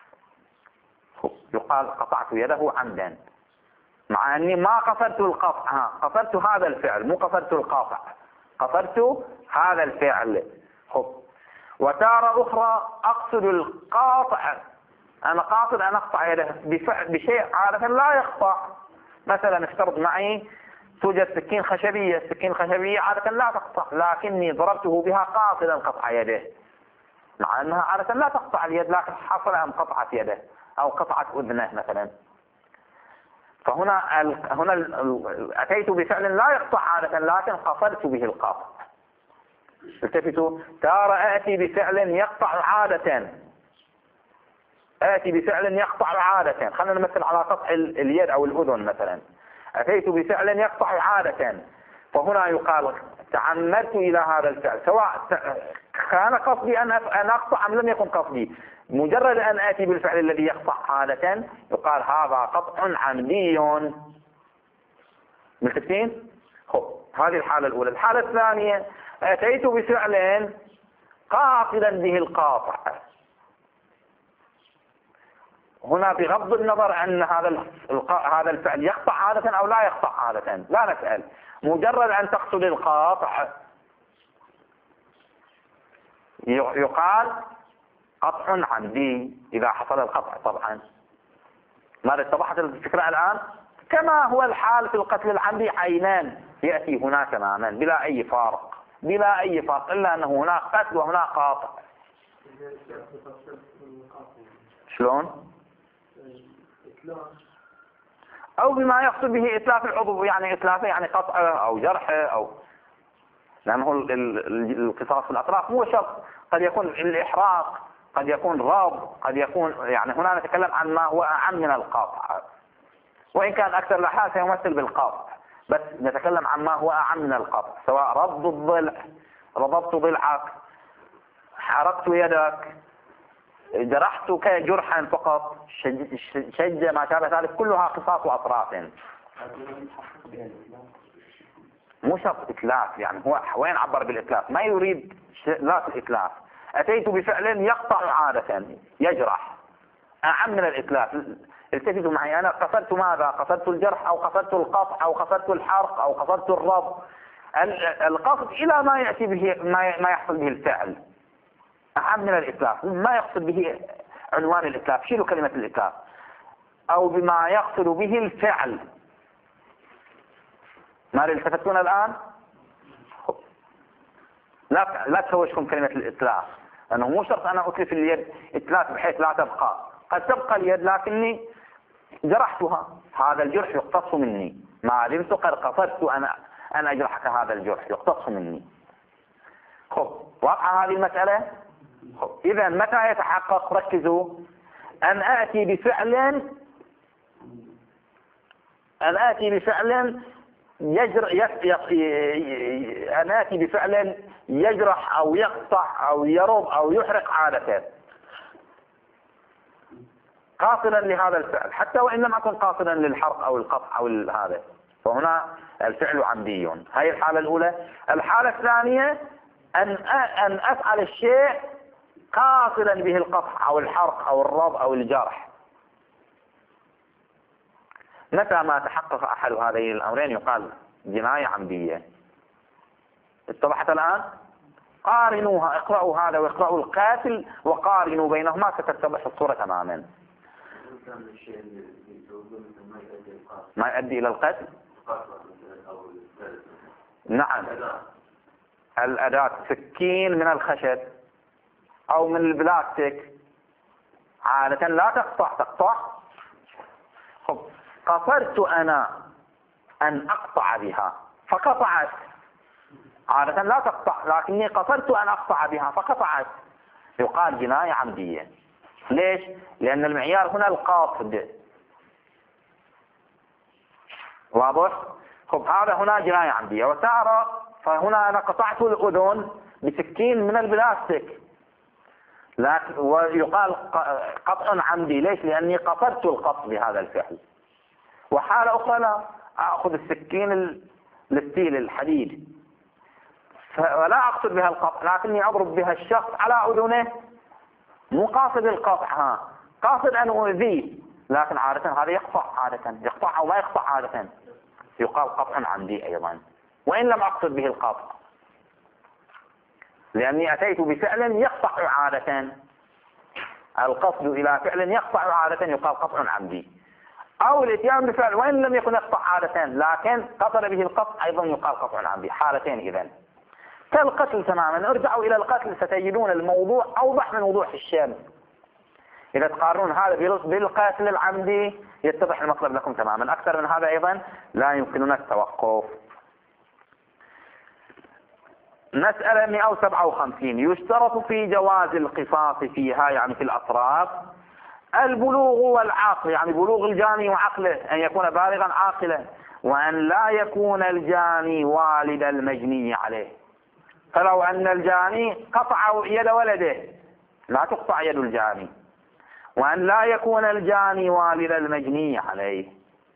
يقال قطعت يده عمدا، مع أني ما قصدت القطع، قصدت هذا الفعل، مو قصدت القطع، قصدت هذا الفعل. وتارة أخرى أقصد القاطع، أنا قاصد أن أقطع يده بشيء عادة لا يقطع. مثلا افترض معي توجد سكين خشبية، السكين الخشبية عادة لا تقطع، لكني ضربته بها قاصدا قطع يده، مع أنها عادة لا تقطع اليد، لكن حصل أن قطعت يده أو قطعت أذنه مثلا. فهنا ال... هنا ال... أتيت بفعل لا يقطع عادة لكن قصدت به القطع. التفتوا، تارة آتي بفعل يقطع عادة، آتي بفعل يقطع عادة. خلينا نمثل على قطع اليد أو الأذن مثلا. أتيت بفعل يقطع عادة، فهنا يقال تعمدت إلى هذا الفعل، سواء كان قصدي أن أن أقطع أم لم يكن قصدي. مجرد أن آتي بالفعل الذي يقطع عادة يقال هذا قطع عمدي. متفقين؟ خب، هذه الحالة الأولى. الحالة الثانية، أتيت بفعل قاصدا به القاطع. هنا بغض النظر أن هذا هذا الفعل يقطع عادة أو لا يقطع عادة، لا نسأل، مجرد أن تقصد القاطع يقال قطع عمدي إذا حصل القطع. طبعا ماذا اتضحت الفكرة الآن؟ كما هو الحال في القتل العمدي، عينان يأتي هنا تماما بلا أي فارق، بلا أي فارق، إلا أنه هناك قتل وهناك قاطع. شلون؟ أو بما يقصد به إتلاف العضو، يعني إتلافه يعني قطعه أو جرحه، أو لأنه القصاص في الأطراف مو شرط، قد يكون الإحراق، قد يكون رض، قد يكون، يعني هنا نتكلم عن ما هو أعم من القطع، وإن كان أكثر الأحيان سيمثل بالقطع، بس نتكلم عن ما هو أعم من القطع، سواء رض الضلع، رضبت ضلعك، حرقت يدك، جرحتك جرحا فقط، شجة ما شابه ذلك، كلها قصاص وأطراف. مو شرط إتلاف، يعني هو وين عبر بالإتلاف؟ ما يريد ذات الإتلاف. أتيت بفعل يقطع عادة يجرح، أعم من الإتلاف. التفتوا معي، أنا قصدت ماذا؟ قصدت الجرح أو قصدت القطع أو قصدت الحرق أو قصدت الربط. القصد إلى ما يأتي به ما يحصل به الفعل أعم من الإتلاف. ما يقصد به عنوان الإتلاف، شيلوا كلمة الإتلاف، أو بما يقصد به الفعل. ما التفتون الآن؟ لا لا تهوشكم كلمة الإتلاف، لأنه مو شرط أنا أتلف اليد إتلاف بحيث لا تبقى، قد تبقى اليد لكني جرحتها، هذا الجرح يقتص مني، ما دمت قد قصدت أنا أن أجرحك هذا الجرح يقتص مني. خب واضحة هذه المسألة؟ إذا متى يتحقق؟ ركزوا، أن آتي بفعل أن آتي بفعل يجر أن آتي بفعل يجرح أو يقطع أو يرب أو يحرق عادة، قاصدا لهذا الفعل، حتى وإن لم أكن قاصدا للحرق أو القطع أو هذا، فهنا الفعل عمدي. هذه الحالة الأولى. الحالة الثانية أن أن أفعل الشيء قاصدا به القطع أو الحرق أو الرب أو الجرح. متى ما تحقق أحد هذين الأمرين يقال جناية عمدية. اتضحت الآن؟ قارنوها، اقرأوا هذا واقرأوا القاتل وقارنوا بينهما ستتضح الصورة تماما. ما يؤدي إلى القتل؟ نعم. الأداة سكين من الخشب أو من البلاستيك عادة لا تقطع، تقطع. خب قصرت أنا أن أقطع بها فقطعت، عادة لا تقطع، لكني قصرت أن أقطع بها فقطعت، يقال جناية عمدية. ليش؟ لأن المعيار هنا القاصد. واضح؟ خب هذا هنا جناية عمدية. وتارة فهنا أنا قطعت الأذن بسكين من البلاستيك، لكن ويقال قطع عمدي. ليش؟ لأني قصرت القطع بهذا الفعل. وحالة أخرى لا، أخذ السكين الستيل الحديد ولا أقصد بها القطع، لكني أضرب بها الشخص على أذنه، مو قاصد القطع، ها قاصد أن أؤذيه، لكن عادة هذا يقطع، عادة يقطع أو ما يقطع، عادة يقال قطع عمدي أيضا وإن لم أقصد به القطع، لأني أتيت بفعل يقطع عادة. القصد إلى فعل يقطع عادة يقال قطع عمدي، أو الاتيان بفعل وإن لم يكن يقطع عادة لكن قصد به القطع أيضا يقال قطع عمدي. حالتين إذن كالقتل تماما. ارجعوا إلى القتل ستجدون الموضوع أوضح من وضوح الشمس. إذا تقارنون هذا بالقتل العمدي يتضح المطلب لكم تماما. أكثر من هذا أيضا لا يمكننا التوقف. مسألة مئة وسبعة وخمسين. يشترط في جواز القصاص فيها، يعني في الأطراف، البلوغ والعقل، يعني بلوغ الجاني وعقله، أن يكون بالغا عاقلا، وأن لا يكون الجاني والد المجني عليه. فلو أن الجاني قطع يد ولده لا تقطع يد الجاني، وأن لا يكون الجاني والد المجني عليه.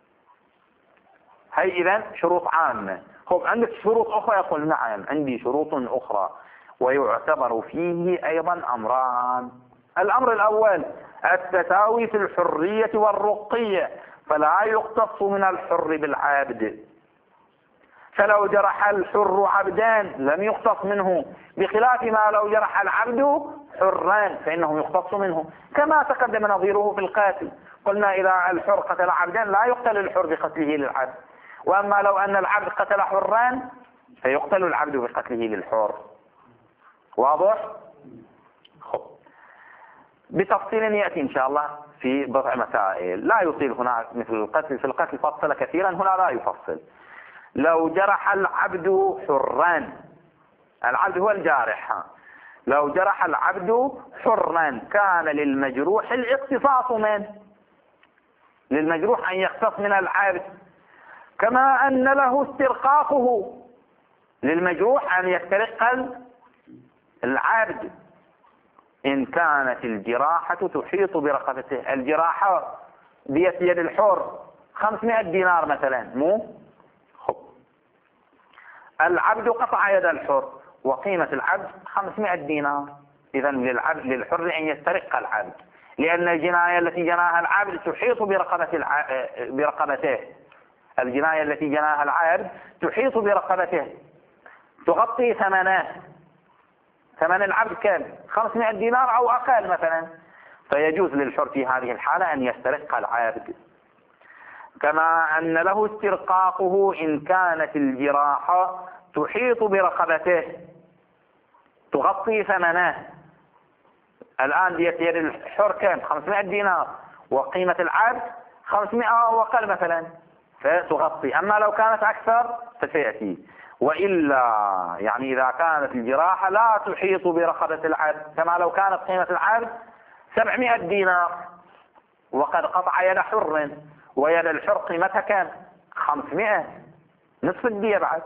هي إذن شروط عامة. خب عندك شروط أخرى؟ يقول نعم عندي شروط أخرى، ويعتبر فيه أيضا أمران. الأمر الأول التساوي في الحرية والرقية، فلا يقتص من الحر بالعبد، فلو جرح الحر عبدان لم يقتص منه، بخلاف ما لو جرح العبد حران فإنه يقتص منه، كما تقدم نظيره في القاتل. قلنا إذا الحر قتل عبدان لا يقتل الحر بقتله للعبد، وأما لو أن العبد قتل حران فيقتل العبد بقتله للحر. واضح؟ خب بتفصيل يأتي إن شاء الله في بضع مسائل، لا يطيل هنا مثل القتل. في القتل فصل كثيرا، هنا لا يفصل. لو جرح العبد حران، العبد هو الجارح، لو جرح العبد حران كان للمجروح الاقتصاص منه، للمجروح أن يقتص من العبد، كما أن له استرقاقه، للمجروح أن يسترق العبد. إن كانت الجراحة تحيط برقبته. الجراحة دية يد الحر خمسمائة دينار مثلا، مو خب. العبد قطع يد الحر وقيمة العبد خمسمائة دينار. إذا للعبد للحر أن يسترق العبد، لأن الجناية التي جناها العبد تحيط برقبة الع... برقبته. الجناية التي جناها العبد تحيط برقبته، تغطي ثمنه. ثمن العبد كم؟ خمسمائة دينار أو أقل مثلا. فيجوز للحر في هذه الحالة أن يسترق العبد. كما أن له استرقاقه إن كانت الجراحة تحيط برقبته، تغطي ثمنه. الآن دية يد الحر كم؟ خمسمائة دينار، وقيمة العبد خمسمائة أو أقل مثلا، فتغطي. أما لو كانت أكثر فسيأتي. وإلا يعني إذا كانت الجراحة لا تحيط برقبة العبد، كما لو كانت قيمة العبد سبعمائة دينار وقد قطع يد حر، ويد الحر قيمتها كم؟ خمسمائة، نصف الدية بعد.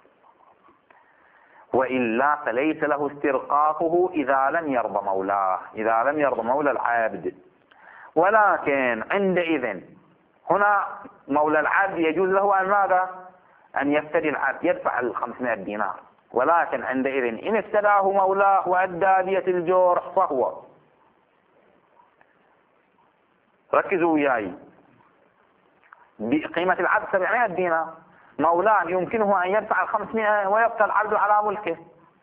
وإلا فليس له استرقاقه إذا لم يرضى مولاه، إذا لم يرضى مولى العبد. ولكن عندئذ هنا مولى العبد يجوز له أن ماذا؟ أن يفتدي العبد، يدفع الخمسمائة دينار. ولكن عندئذ إن افتداه مولاه وأدى دية الجرح فهو، ركزوا وياي، بقيمة العبد سبعمائة دينار، مولاه يمكنه أن يدفع الخمسمائة ويبقى العبد على ملكه،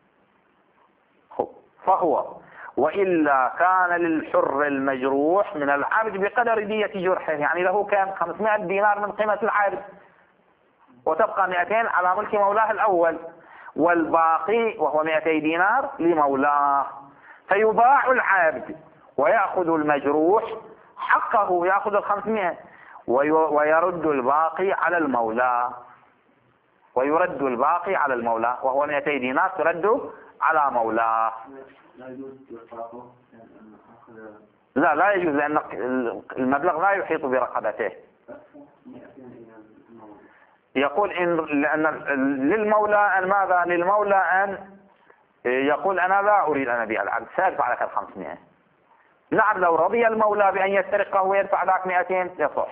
فهو. وإلا كان للحر المجروح من العبد بقدر دية جرحه، يعني له كان خمسمائة دينار من قيمة العبد، وتبقى مئتين على ملك مولاه الأول، والباقي وهو مئتي دينار لمولاه. فيباع العبد ويأخذ المجروح حقه، يأخذ الخمسمائة ويرد الباقي على المولى، ويرد الباقي على المولى، وهو مئتي دينار ترد على مولاه. لا لا يجوز، لأن المبلغ لا يحيط برقبته. يقول إن لأن للمولى أن ماذا؟ للمولى أن يقول أنا لا أريد أن أبيع العبد، سأدفع لك الخمسمائة. نعم، لو رضي المولى بأن يسترقه ويدفع ذاك مئتين يصح.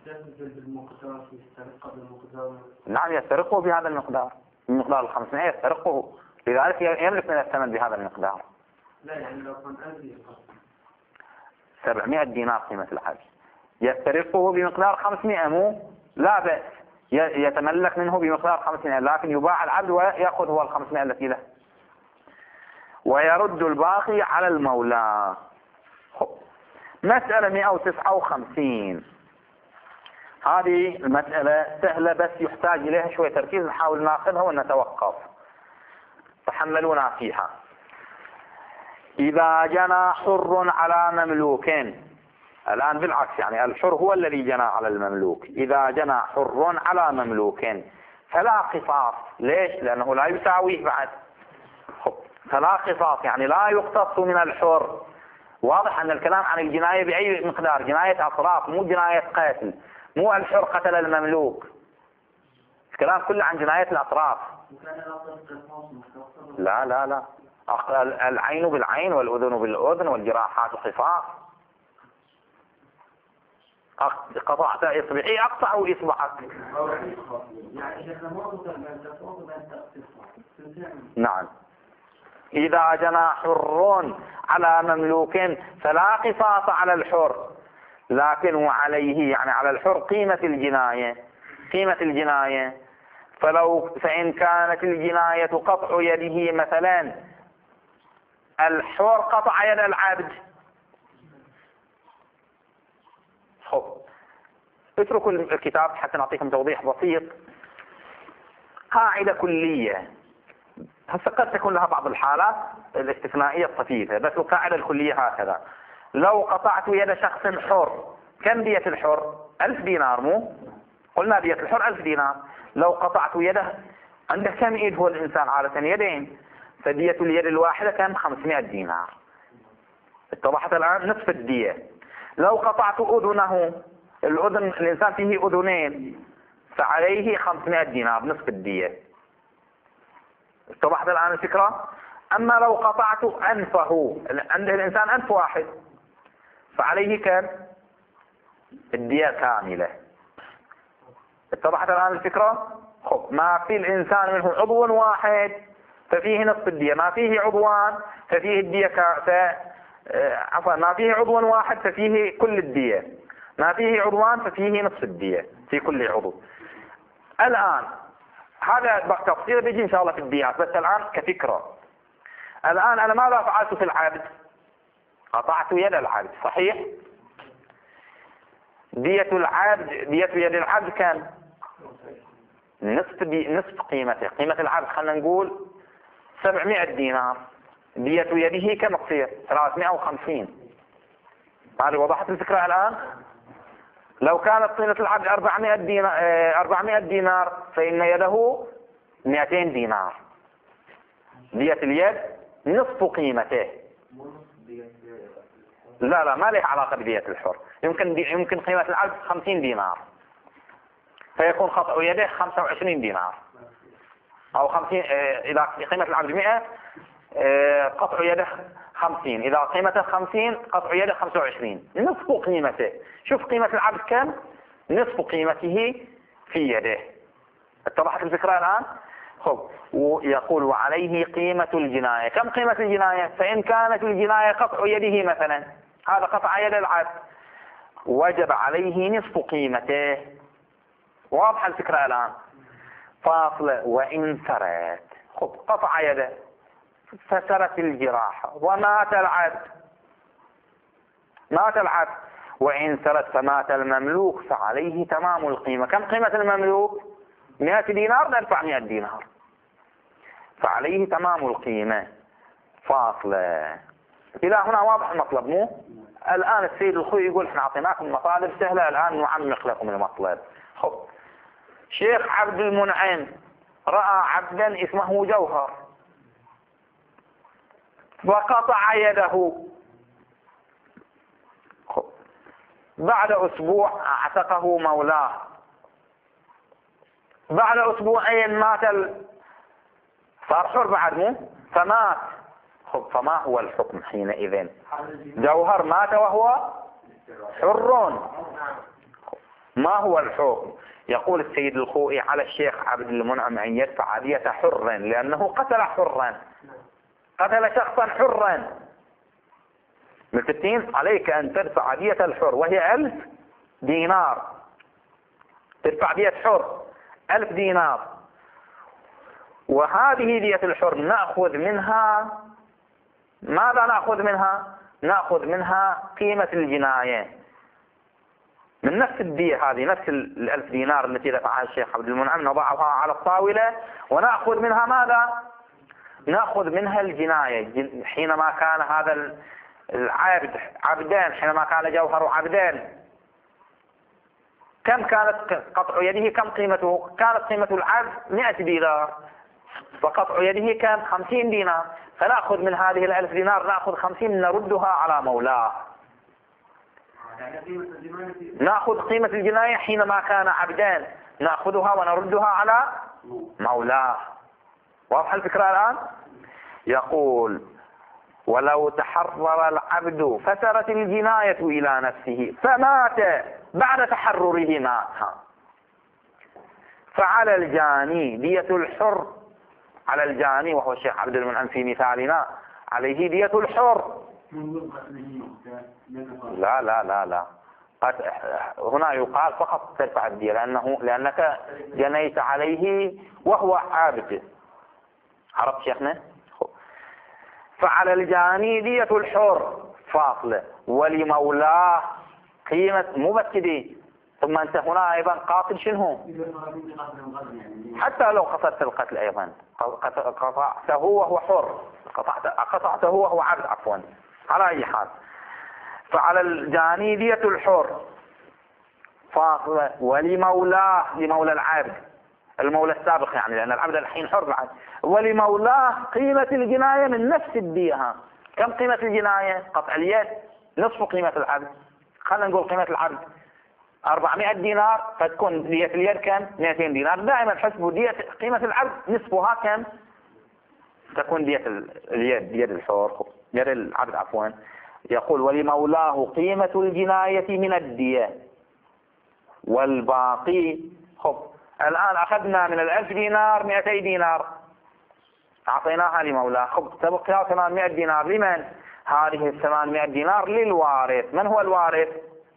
نعم يسترقه بهذا المقدار، بمقدار الخمسمائة يسترقه، لذلك يملك من الثمن بهذا المقدار. لا يعني لو كان ألف سبعمائة دينار قيمة العبد، يسترقه بمقدار خمسمائة، مو لا بأس، يتملك منه بمقدار خمسمائة، لكن يباع العبد ويأخذ هو الخمسمائة التي له، ويرد الباقي على المولى. مسألة مئة وتسعة وخمسين، هذه المسألة سهلة بس يحتاج إليها شوية تركيز، نحاول ناخذها ونتوقف، تحملونا فيها. إذا جنى حر على مملوك، الآن بالعكس، يعني الحر هو الذي جنى على المملوك. إذا جنى حر على مملوك فلا قصاص. ليش؟ لأنه لا يساويه بعد، فلا قصاص يعني لا يقتص من الحر. واضح أن الكلام عن الجناية بأي مقدار، جناية أطراف، مو جناية قتل، مو الحر قتل المملوك، الكلام كله عن جناية الأطراف. لا لا لا، العين بالعين والأذن بالأذن والجراحات قصاص. قطعت إصبعي أقطع إصبعك. نعم. إذا جنى حر على مملوك فلا قصاص على الحر، لكن وعليه يعني على الحر قيمة الجناية، قيمة الجناية. فلو فإن كانت الجناية قطع يده مثلا، الحر قطع يد العبد، خب اتركوا الكتاب حتى نعطيكم توضيح بسيط. قاعدة كلية، هسه قد تكون لها بعض الحالات الاستثنائية الطفيفة، بس القاعدة الكلية هكذا: لو قطعت يد شخص حر، كم دية الحر؟ ألف دينار، مو قلنا دية الحر ألف دينار. لو قطعت يده، عنده كم ايد هو الإنسان عادة؟ يدين، فدية اليد الواحدة كم؟ خمسمائة دينار. اتضحت الآن نصف الدية. لو قطعت أذنه، الأذن الإنسان فيه أذنين، فعليه خمسمائة دينار نصف الدية. اتضحت الآن الفكرة؟ أما لو قطعت أنفه، عنده الإنسان أنف واحد، فعليه كم؟ الدية كاملة. اتضحت الآن الفكرة؟ خب، ما في الإنسان منه عضو واحد ففيه نصف الدية، ما فيه عضوان ففيه الدية ك... ف... عفوا ما فيه عضو واحد ففيه كل الدية، ما فيه عضوان ففيه نصف الدية في كل عضو. الآن هذا تفصيل بيجي إن شاء الله في الديات، بس الآن كفكرة. الآن أنا ماذا فعلت في العبد؟ قطعت يد العبد، صحيح؟ دية العبد، دية يد العبد كان نصف دي نصف قيمته، قيمة العبد خلينا نقول سبعمائة دينار، دية يده كم تصير؟ ثلاثمائة وخمسين. هذه وضحت الفكرة الآن؟ لو كانت قيمة العبد أربعمائة دينار، أربعمائة دينار فإن يده مئتين دينار. دية اليد نصف قيمته. لا لا ما له علاقة بدية الحر. يمكن دي يمكن قيمة العبد خمسين دينار فيكون خطأ يده خمسة وعشرين دينار، أو خمسين إذا قيمة العبد مئة قطع يده خمسين، إذا قيمته خمسين قطع يده خمسة وعشرين، نصف قيمته. شوف قيمة العبد كم؟ نصف قيمته في يده. اتضحت الفكرة الآن؟ خب، ويقول وعليه قيمة الجناية. كم قيمة الجناية؟ فإن كانت الجناية قطع يده مثلا، هذا قطع يد العبد، وجب عليه نصف قيمته. واضحة الفكرة الآن؟ فاصلة وإن سرت، خب قطع يده فسرت الجراحة ومات العبد، مات العبد وإن سرت فمات المملوك فعليه تمام القيمة. كم قيمة المملوك؟ مئة دينار، ندفع مئة دينار، فعليه تمام القيمة. فاصلة. إلى هنا واضح المطلب مو؟ الآن السيد الخوي يقول احنا اعطيناكم مطالب سهلة، الآن نعمق لكم المطلب. خب، شيخ عبد المنعم رأى عبدا اسمه جوهر وقطع يده. خب، بعد أسبوع اعتقه مولاه، بعد أسبوعين مات ال... صار حر بعد مو؟ فمات. خب، فما هو الحكم حينئذ؟ جوهر مات وهو حر، ما هو الحكم؟ يقول السيد الخوئي على الشيخ عبد المنعم أن يدفع دية حر، لأنه قتل حرا، قتل شخصا حرا. ملتين عليك أن تدفع دية الحر وهي ألف دينار، تدفع دية حر ألف دينار. وهذه دية الحر نأخذ منها ماذا؟ نأخذ منها نأخذ منها قيمة الجناية من نفس الدية هذه، نفس الألف دينار التي دفعها الشيخ عبد المنعم، نضعها على الطاولة ونأخذ منها ماذا؟ نأخذ منها الجناية. حينما كان هذا العبد عبدان، حينما كان جوهر عبدان، كم كانت قطع يده؟ كم قيمته؟ كانت قيمة العبد مئة دينار، وقطع يده كان خمسين دينار، فنأخذ من هذه الألف دينار نأخذ خمسين نردها على مولاه. نأخذ قيمة الجناية حينما كان عبدان، نأخذها ونردها على مولاه. واضح الفكرة الآن؟ يقول ولو تحرر العبد فسرت الجناية إلى نفسه فمات بعد تحرره مات، فعلى الجاني دية الحر، على الجاني وهو الشيخ عبد المنعم في مثالنا عليه دية الحر. لا لا لا لا هنا يقال فقط تدفع الدية، لأنه لأنك جنيت عليه وهو عابد. عرفت شيخنا؟ فعلى الجاني دية الحر فاصلة ولمولاه قيمة مبتدي. ثم أنت هنا أيضا قاتل شنو؟ حتى لو قصدت القتل أيضا قطعته وهو حر، قطعته وهو عبد عفوا. على أي حال فعلى الجاني دية الحر فاصلة ولمولاه، لمولى العبد، المولى السابق يعني، لأن العبد الحين حر بعد، ولمولاه قيمة الجناية من نفس الدية. كم قيمة الجناية؟ قطع اليد نصف قيمة العبد. خلينا نقول قيمة العبد أربعمائة دينار، فتكون دية اليد كم؟ مئتين دينار. دائما حسبوا دية قيمة العبد نصفها كم؟ تكون دية اليد يد الحر يد العبد عفوا. يقول ولمولاه قيمة الجناية من الدية والباقي. خب الآن أخذنا من الألف دينار مئتي دينار أعطيناها لمولاه. خب تبقى ثمانمائة دينار لمن؟ هذه الثمانمائة دينار للوارث. من هو الوارث؟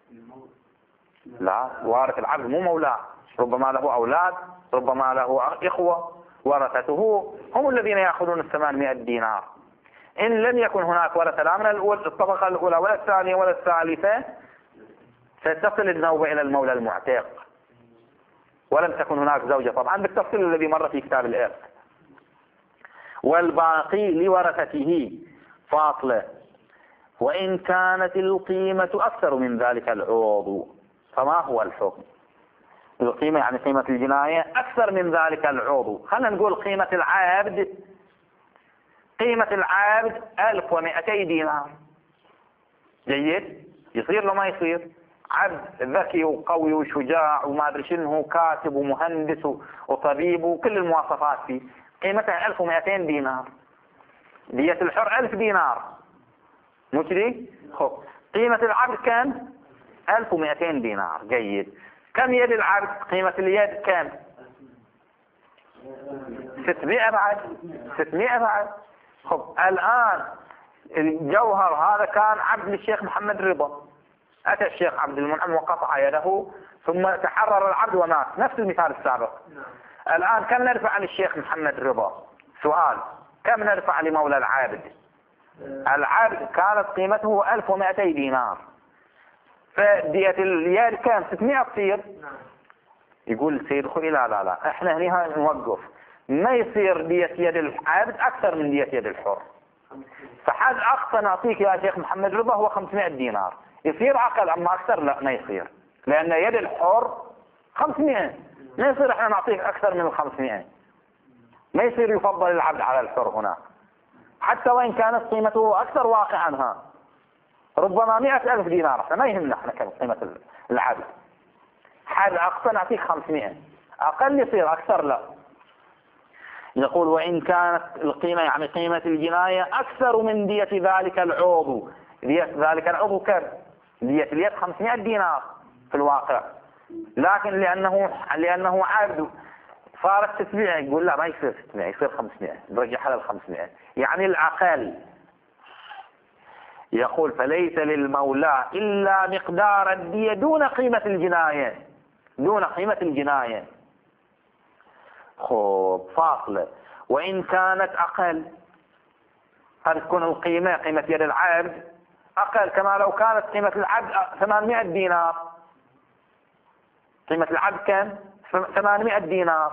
لا، وارث العبد مو مولاه. ربما له أولاد، ربما له إخوة، ورثته هم الذين يأخذون الثمانمائة دينار. إن لم يكن هناك ورثة لا من الطبقة الأولى ولا الثانية ولا الثالثة ستصل النوبة إلى المولى المعتق، ولم تكن هناك زوجة طبعا بالتفصيل الذي مر في كتاب الإرث. والباقي لورثته فاصلة وإن كانت القيمة أكثر من ذلك العوض. فما هو الحكم؟ القيمة يعني قيمة الجناية أكثر من ذلك العوض. خلينا نقول قيمة العبد قيمة العبد ألف ومئتي دينار. جيد؟ يصير له ما يصير؟ عبد ذكي وقوي وشجاع وما أدري شنو، كاتب ومهندس وطبيب وكل المواصفات فيه، قيمتها ألف ومئتين دينار. دية الحر ألف دينار مو كذي؟ خب قيمة العبد كم؟ ألف ومئتين دينار. جيد. كم يد العبد؟ قيمة اليد كم؟ ستمائة بعد ستمائة بعد. خب الآن الجوهر هذا كان عبد للشيخ محمد رضا، أتى الشيخ عبد المنعم وقطع يده ثم تحرر العبد ومات، نفس المثال السابق. الآن كم نرفع للشيخ محمد رضا؟ سؤال، كم نرفع لمولى العابد؟ العبد كانت قيمته ألف ومئتي دينار، فدية اليد كم؟ ستمائة تصير. يقول سيد خوي لا لا لا احنا هنا نوقف، ما يصير دية يد العبد أكثر من دية يد الحر. فحد أقصى نعطيك يا شيخ محمد رضا هو خمسمائة دينار، يصير أقل أما أكثر لا ما يصير، لأن يد الحر خمسمائة، ما يصير احنا نعطيك أكثر من الخمسمائة، ما يصير يفضل العبد على الحر هنا حتى وإن كانت قيمته أكثر واقعا. ها ربما مئة ألف دينار، احنا ما يهمنا احنا كم قيمة العبد، حد أقصى نعطيك خمسمائة، أقل يصير أكثر لا. يقول وإن كانت القيمة يعني قيمة الجناية أكثر من دية ذلك العضو. دية ذلك العضو كم؟ دية اليد خمسمائة دينار في الواقع، لكن لأنه لأنه عبد صارت ستمائة، يقول لا ما يصير ستمائة، يصير خمسمائة، برجعها للخمسمائة يعني الأقل. يقول فليس للمولى إلا مقدار الدية دون قيمة الجناية، دون قيمة الجناية. خب فاصلة وإن كانت أقل، قد تكون القيمة قيمة يد العبد أقل، كما لو كانت قيمة العبد ثمانمائة دينار. قيمة العبد كم؟ ثمانمائة دينار.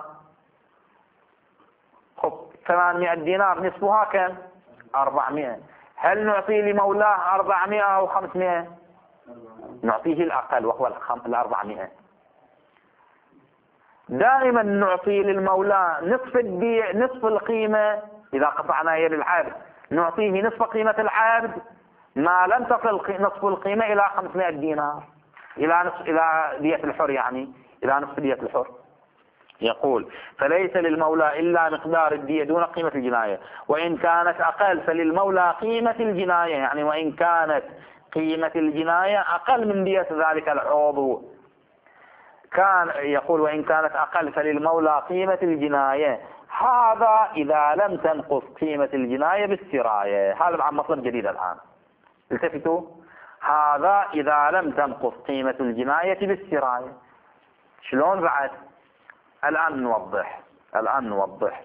خب ثمانمائة دينار نصفها كم؟ أربعمائة. هل نعطي لمولاه أربعمائة أو خمسمائة؟ نعطيه الأقل وهو الأربعمائة. دائما نعطي للمولى نصف الدي نصف القيمة. إذا قطعنا يد العبد نعطيه نصف قيمة العبد ما لم تصل نصف القيمة إلى خمسمائة دينار، إلى نصف إلى دية الحر، يعني إلى نصف دية الحر. يقول فليس للمولى إلا مقدار الدية دون قيمة الجناية، وإن كانت أقل فللمولى قيمة الجناية، يعني وإن كانت قيمة الجناية أقل من دية ذلك العضو كان. يقول وإن كانت أقل فللمولى قيمة الجناية، هذا إذا لم تنقص قيمة الجناية بالسراية. هذا عن مطلب جديد الآن، التفتوا، هذا إذا لم تنقص قيمة الجناية بالسراية. شلون بعد؟ الآن نوضح الآن نوضح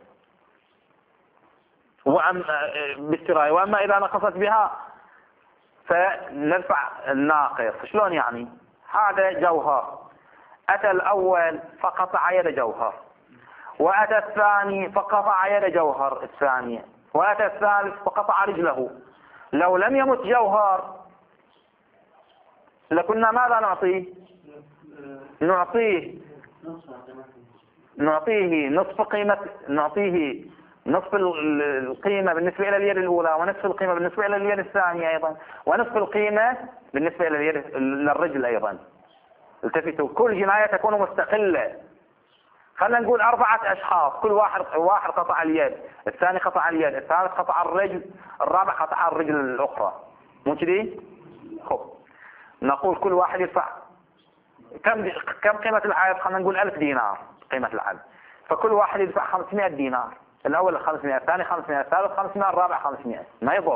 وأما بالسراية، وأما إذا نقصت بها فنرفع الناقص. شلون يعني؟ هذا جوهر، أتى الأول فقطع يد جوهر، وأتى الثاني فقطع يد جوهر الثانية، وأتى الثالث فقطع رجله. لو لم يمت جوهر لكنا ماذا نعطيه؟ نعطيه نعطيه نصف قيمة نعطيه نصف القيمة بالنسبة إلى اليد الأولى، ونصف القيمة بالنسبة إلى اليد الثانية أيضا، ونصف القيمة بالنسبة إلى اليد للرجل أيضا. التفتوا، كل جناية تكون مستقلة، خلينا نقول أربعة أشخاص، كل واحد واحد قطع اليد، الثاني قطع اليد، الثالث قطع الرجل، الرابع قطع الرجل الأخرى، مو كذي؟ خب نقول كل واحد يدفع كم كم قيمة العدد؟ خلينا نقول ألف دينار قيمة العدد، فكل واحد يدفع خمسمائة دينار، الأول خمسمائة، الثاني خمسمائة، الثالث خمسمائة، الرابع خمسمائة، ما يضر.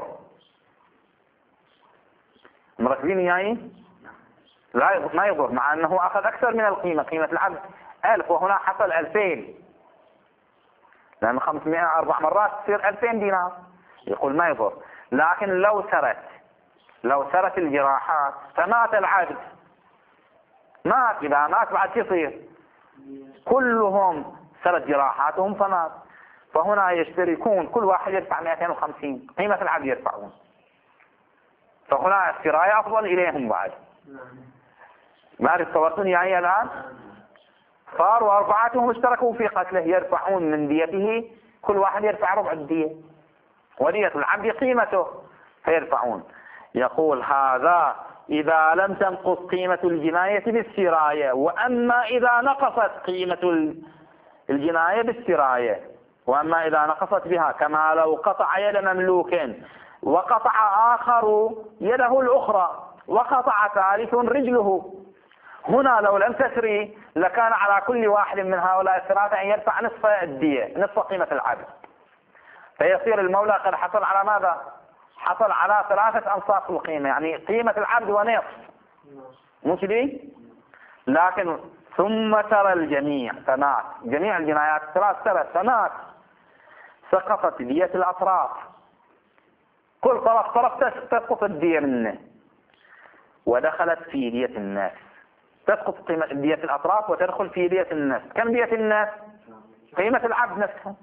مركبين يعني؟ لا ما يضر، مع أنه أخذ أكثر من القيمة، قيمة العبد ألف وهنا حصل ألفين، لأن خمسمائة أربع مرات تصير ألفين دينار، يقول ما يضر. لكن لو سرت لو سرت الجراحات فمات العبد، مات، إذا مات بعد يصير كلهم سرت جراحاتهم فمات، فهنا يشتركون، كل واحد يدفع مئتين وخمسين قيمة العبد يدفعون، فهنا السراية أفضل إليهم بعد. ما أعرف صورتني يعني الآن؟ صاروا أربعتهم اشتركوا في قتله، يدفعون من ديته، كل واحد يدفع ربع الدية، ودية العبد قيمته فيدفعون. يقول هذا إذا لم تنقص قيمة الجناية بالسراية، وأما إذا نقصت قيمة الجناية بالسراية، وأما إذا نقصت بها، كما لو قطع يد مملوك وقطع آخر يده الأخرى وقطع ثالث رجله، هنا لو لم تسري لكان على كل واحد من هؤلاء الثلاثة أن يدفع نصف الدية، نصف قيمة العبد، فيصير المولى قد حصل على ماذا؟ حصل على ثلاثة أنصاف القيمة، يعني قيمة العبد ونصف، مو كذي؟ لكن ثم ترى الجميع فمات، جميع الجنايات الثلاث ترى فمات، سقطت دية الأطراف، كل طرف طرف تسقط الدية منه، ودخلت في دية الناس، تسقط قيمة دية الأطراف وتدخل في دية الناس. كم دية الناس؟ قيمة العبد نفسها،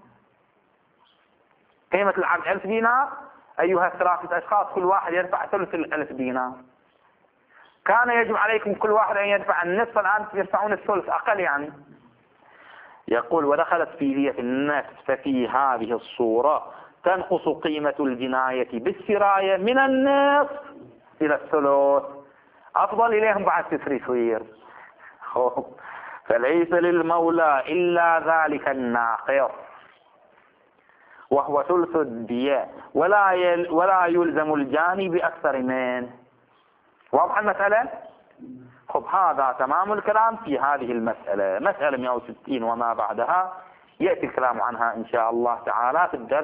قيمة العبد ألف دينار، أيها الثلاثة أشخاص كل واحد يدفع ثلث الألف دينار، كان يجب عليكم كل واحد أن يدفع النصف، الآن يدفعون الثلث أقل يعني. يقول ودخلت في دية الناس، ففي هذه الصورة تنقص قيمة الجناية بالسراية من النصف إلى الثلث، أفضل إليهم بعد تسريصير. فليس للمولى إلا ذلك الناقص وهو ثلث الدية، ولا يل ولا يلزم الجاني بأكثر منه. واضح المسألة؟ خب هذا تمام الكلام في هذه المسألة. مسألة مئة وستين وما بعدها يأتي الكلام عنها إن شاء الله تعالى في الدرس